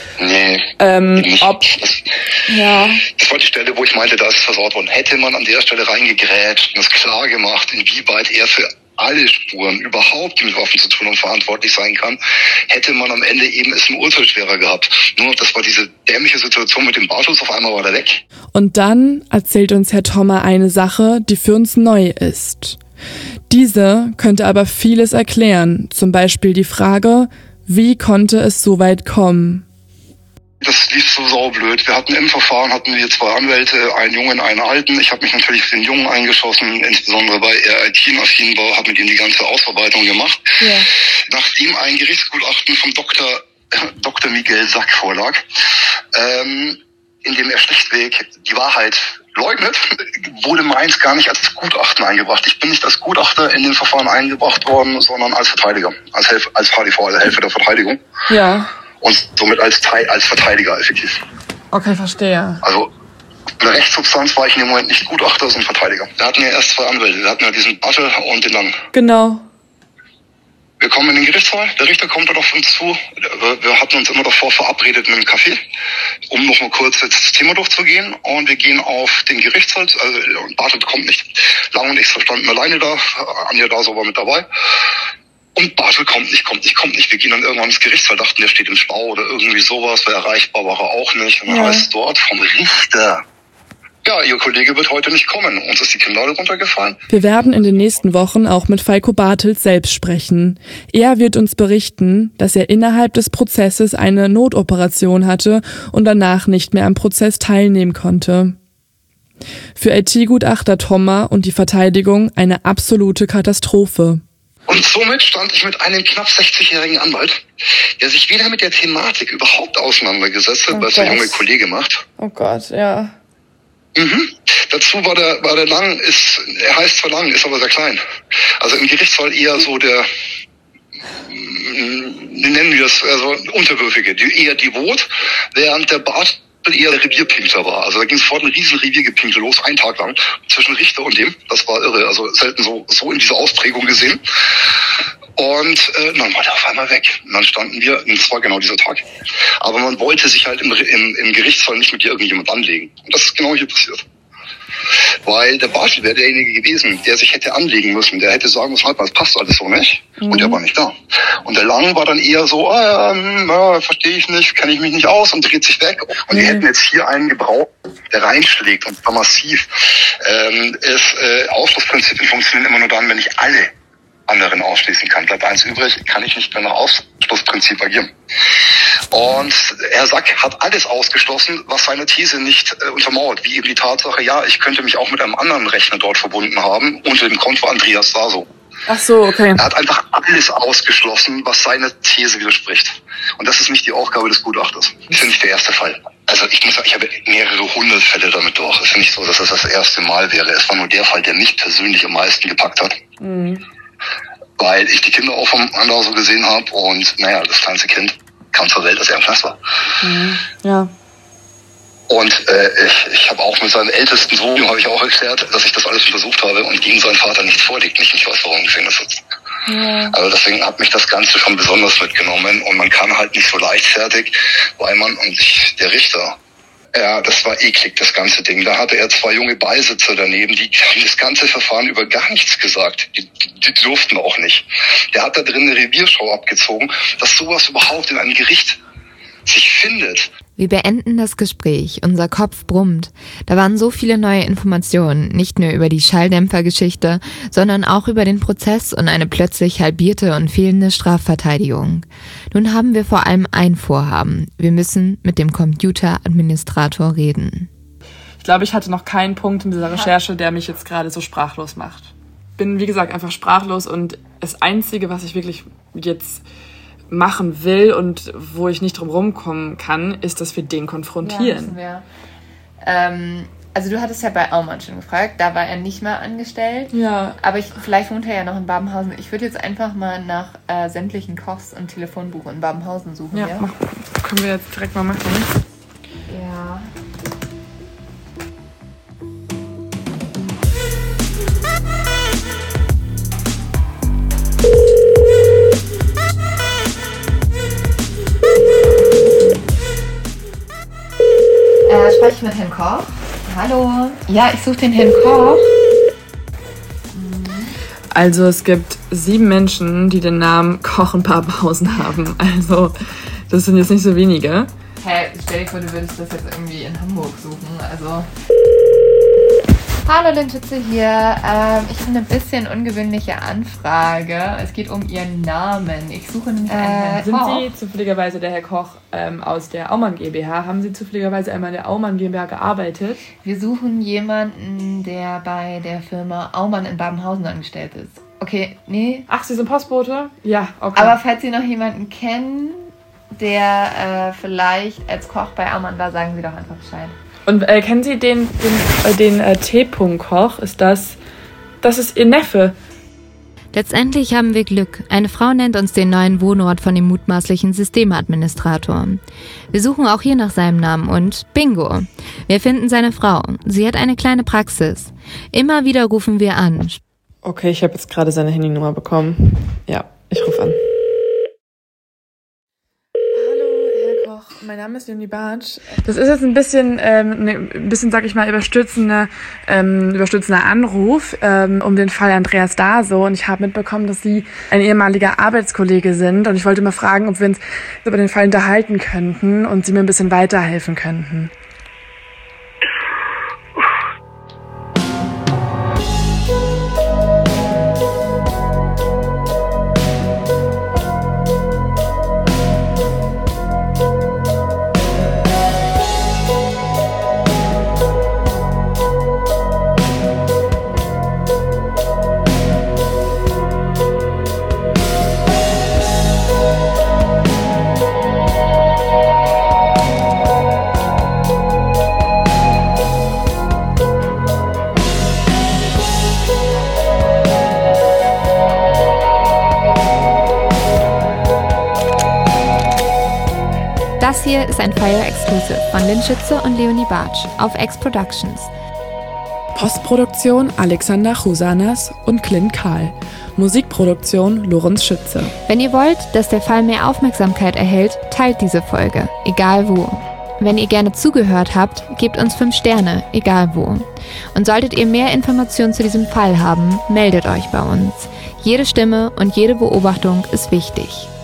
ob... Das war die Stelle, wo ich meinte, da ist es versaut worden. Hätte man an der Stelle reingegrätscht und es klar gemacht, inwieweit er für alle Spuren überhaupt, die mit Waffen zu tun haben, verantwortlich sein kann, hätte man am Ende eben es im Urteil schwerer gehabt. Nur das war diese dämliche Situation mit dem Bartels, auf einmal war der weg. Und dann erzählt uns Herr Thommer eine Sache, die für uns neu ist. Diese könnte aber vieles erklären, zum Beispiel die Frage, wie konnte es so weit kommen? Das lief so saublöd. Wir hatten im Verfahren 2 Anwälte, einen Jungen, einen Alten. Ich habe mich natürlich für den Jungen eingeschossen, insbesondere weil er IT-affin war, habe mit ihm die ganze Ausarbeitung gemacht. Ja. Nachdem ein Gerichtsgutachten vom Dr. Miguel Sack vorlag, in dem er schlichtweg die Wahrheit leugnet, wurde meins gar nicht als Gutachten eingebracht. Ich bin nicht als Gutachter in dem Verfahren eingebracht worden, sondern als Verteidiger, als HDV, also Helfer der Verteidigung. Ja. Und somit als Verteidiger effektiv. Okay, verstehe. Also in der Rechtssubstanz war ich in dem Moment nicht Gutachter, sondern Verteidiger. Wir hatten ja erst 2 Anwälte. Wir hatten ja diesen Bartel und den Lang. Genau. Wir kommen in den Gerichtssaal, der Richter kommt dann auf uns zu. Wir hatten uns immer davor verabredet mit einem Café, um noch mal kurz jetzt das Thema durchzugehen. Und wir gehen auf den Gerichtssaal, also Bartel kommt nicht. Lang und ich standen alleine da, Anja da so war mit dabei. Und Bartel kommt nicht. Wir gehen dann irgendwann ins Gerichtssaal, dachten, der steht im Stau oder irgendwie sowas, weil erreichbar war er auch nicht. Und dann heißt es dort vom Richter: Ja, Ihr Kollege wird heute nicht kommen. Uns ist die Kinnlade runtergefallen. Wir werden in den nächsten Wochen auch mit Falco Bartels selbst sprechen. Er wird uns berichten, dass er innerhalb des Prozesses eine Notoperation hatte und danach nicht mehr am Prozess teilnehmen konnte. Für IT-Gutachter Thoma und die Verteidigung eine absolute Katastrophe. Und somit stand ich mit einem knapp 60-jährigen Anwalt, der sich weder mit der Thematik überhaupt auseinandergesetzt hat, was der junge Kollege macht. Oh Gott, ja. Dazu war der Lang, er heißt zwar Lang, ist aber sehr klein. Also im Gerichtssaal eher so der, wie nennen wir das, also Unterwürfige, eher devot, während der Bart eher der Revierpinkler war. Also da ging sofort ein riesen Reviergepinkel los, einen Tag lang, zwischen Richter und dem. Das war irre, also selten so in dieser Ausprägung gesehen. Und dann war der auf einmal weg. Und dann standen wir, und das war genau dieser Tag. Aber man wollte sich halt im Gerichtssaal nicht mit irgendjemand anlegen. Und das ist genau hier passiert. Weil der Bartel wäre derjenige gewesen, der sich hätte anlegen müssen. Der hätte sagen müssen, das passt alles so nicht. Und der war nicht da. Und der Lang war dann eher so, verstehe ich nicht, kenne ich mich nicht aus und dreht sich weg. Und die hätten jetzt hier einen gebraucht, der reinschlägt und zwar massiv. Ausschlussprinzipien funktionieren immer nur dann, wenn ich alle anderen ausschließen kann. Bleibt eins übrig, kann ich nicht mehr nach Ausschlussprinzip agieren. Und Herr Sack hat alles ausgeschlossen, was seine These nicht untermauert, wie eben die Tatsache, ja, ich könnte mich auch mit einem anderen Rechner dort verbunden haben, unter dem Konto Andreas Saso. Ach so, okay. Er hat einfach alles ausgeschlossen, was seiner These widerspricht. Und das ist nicht die Aufgabe des Gutachters. Das ist ja nicht der erste Fall. Also ich muss sagen, ich habe mehrere 100 Fälle damit durch. Es ist nicht so, dass das das erste Mal wäre. Es war nur der Fall, der mich persönlich am meisten gepackt hat. Weil ich die Kinder auch vom anderen so gesehen habe und das kleinste Kind kam zur Welt, als er im Knast war. Ja. Und ich habe auch mit seinem ältesten Sohn, habe ich auch erklärt, dass ich das alles untersucht habe und gegen seinen Vater nichts vorliegt, nicht weiß, warum im Gefängnis sitzt. Ja. Also deswegen hat mich das Ganze schon besonders mitgenommen und man kann halt nicht so leichtfertig, weil der Richter, ja, das war eklig, das ganze Ding. Da hatte er 2 junge Beisitzer daneben, die haben das ganze Verfahren über gar nichts gesagt. Die durften auch nicht. Der hat da drin eine Revierschau abgezogen, dass sowas überhaupt in einem Gericht sich findet. Wir beenden das Gespräch. Unser Kopf brummt. Da waren so viele neue Informationen, nicht nur über die Schalldämpfergeschichte, sondern auch über den Prozess und eine plötzlich halbierte und fehlende Strafverteidigung. Nun haben wir vor allem ein Vorhaben. Wir müssen mit dem Computeradministrator reden. Ich glaube, ich hatte noch keinen Punkt in dieser Recherche, der mich jetzt gerade so sprachlos macht. Bin, wie gesagt, einfach sprachlos und das Einzige, was ich wirklich jetzt machen will und wo ich nicht drum rumkommen kann, ist, dass wir den konfrontieren. Ja, müssen wir. Also du hattest ja bei Aumann schon gefragt, da war er nicht mehr angestellt. Ja. Aber vielleicht wohnt er ja noch in Babenhausen. Ich würde jetzt einfach mal nach sämtlichen Kochs und Telefonbuch in Babenhausen suchen. Ja, können wir jetzt direkt mal machen. Ja. Spreche ich mit Herrn Koch? Hallo? Ja, ich suche den Herrn Koch. Also es gibt 7 Menschen, die den Namen Koch in Babenhausen haben. Also das sind jetzt nicht so wenige. Stell dir vor, du würdest das jetzt irgendwie in Hamburg suchen. Also. Hallo Linschütze hier. Ich habe eine bisschen ungewöhnliche Anfrage. Es geht um Ihren Namen. Ich suche nämlich einen Herrn Sind Koch. Sie zufälligerweise der Herr Koch aus der Aumann GmbH? Haben Sie zufälligerweise einmal in der Aumann GmbH gearbeitet? Wir suchen jemanden, der bei der Firma Aumann in Babenhausen angestellt ist. Okay, nee. Ach, Sie sind Postbote? Ja, okay. Aber falls Sie noch jemanden kennen, der vielleicht als Koch bei Aumann war, sagen Sie doch einfach Bescheid. Und kennen Sie den T-Koch? Das ist Ihr Neffe. Letztendlich haben wir Glück. Eine Frau nennt uns den neuen Wohnort von dem mutmaßlichen Systemadministrator. Wir suchen auch hier nach seinem Namen und bingo! Wir finden seine Frau. Sie hat eine kleine Praxis. Immer wieder rufen wir an. Okay, ich habe jetzt gerade seine Handynummer bekommen. Ja, ich rufe an. Mein Name ist Leonie Bartsch. Das ist jetzt ein bisschen, sag ich mal, überstürzender Anruf um den Fall Andreas Daso. Und ich habe mitbekommen, dass Sie ein ehemaliger Arbeitskollege sind. Und ich wollte mal fragen, ob wir uns über den Fall unterhalten könnten und Sie mir ein bisschen weiterhelfen könnten. Das hier ist ein Fire Exclusive von Linschütze und Leonie Bartsch auf X Productions. Postproduktion Alexander Chusanas und Clint Kahl. Musikproduktion Lorenz Schütze. Wenn ihr wollt, dass der Fall mehr Aufmerksamkeit erhält, teilt diese Folge, egal wo. Wenn ihr gerne zugehört habt, gebt uns 5 Sterne, egal wo. Und solltet ihr mehr Informationen zu diesem Fall haben, meldet euch bei uns. Jede Stimme und jede Beobachtung ist wichtig.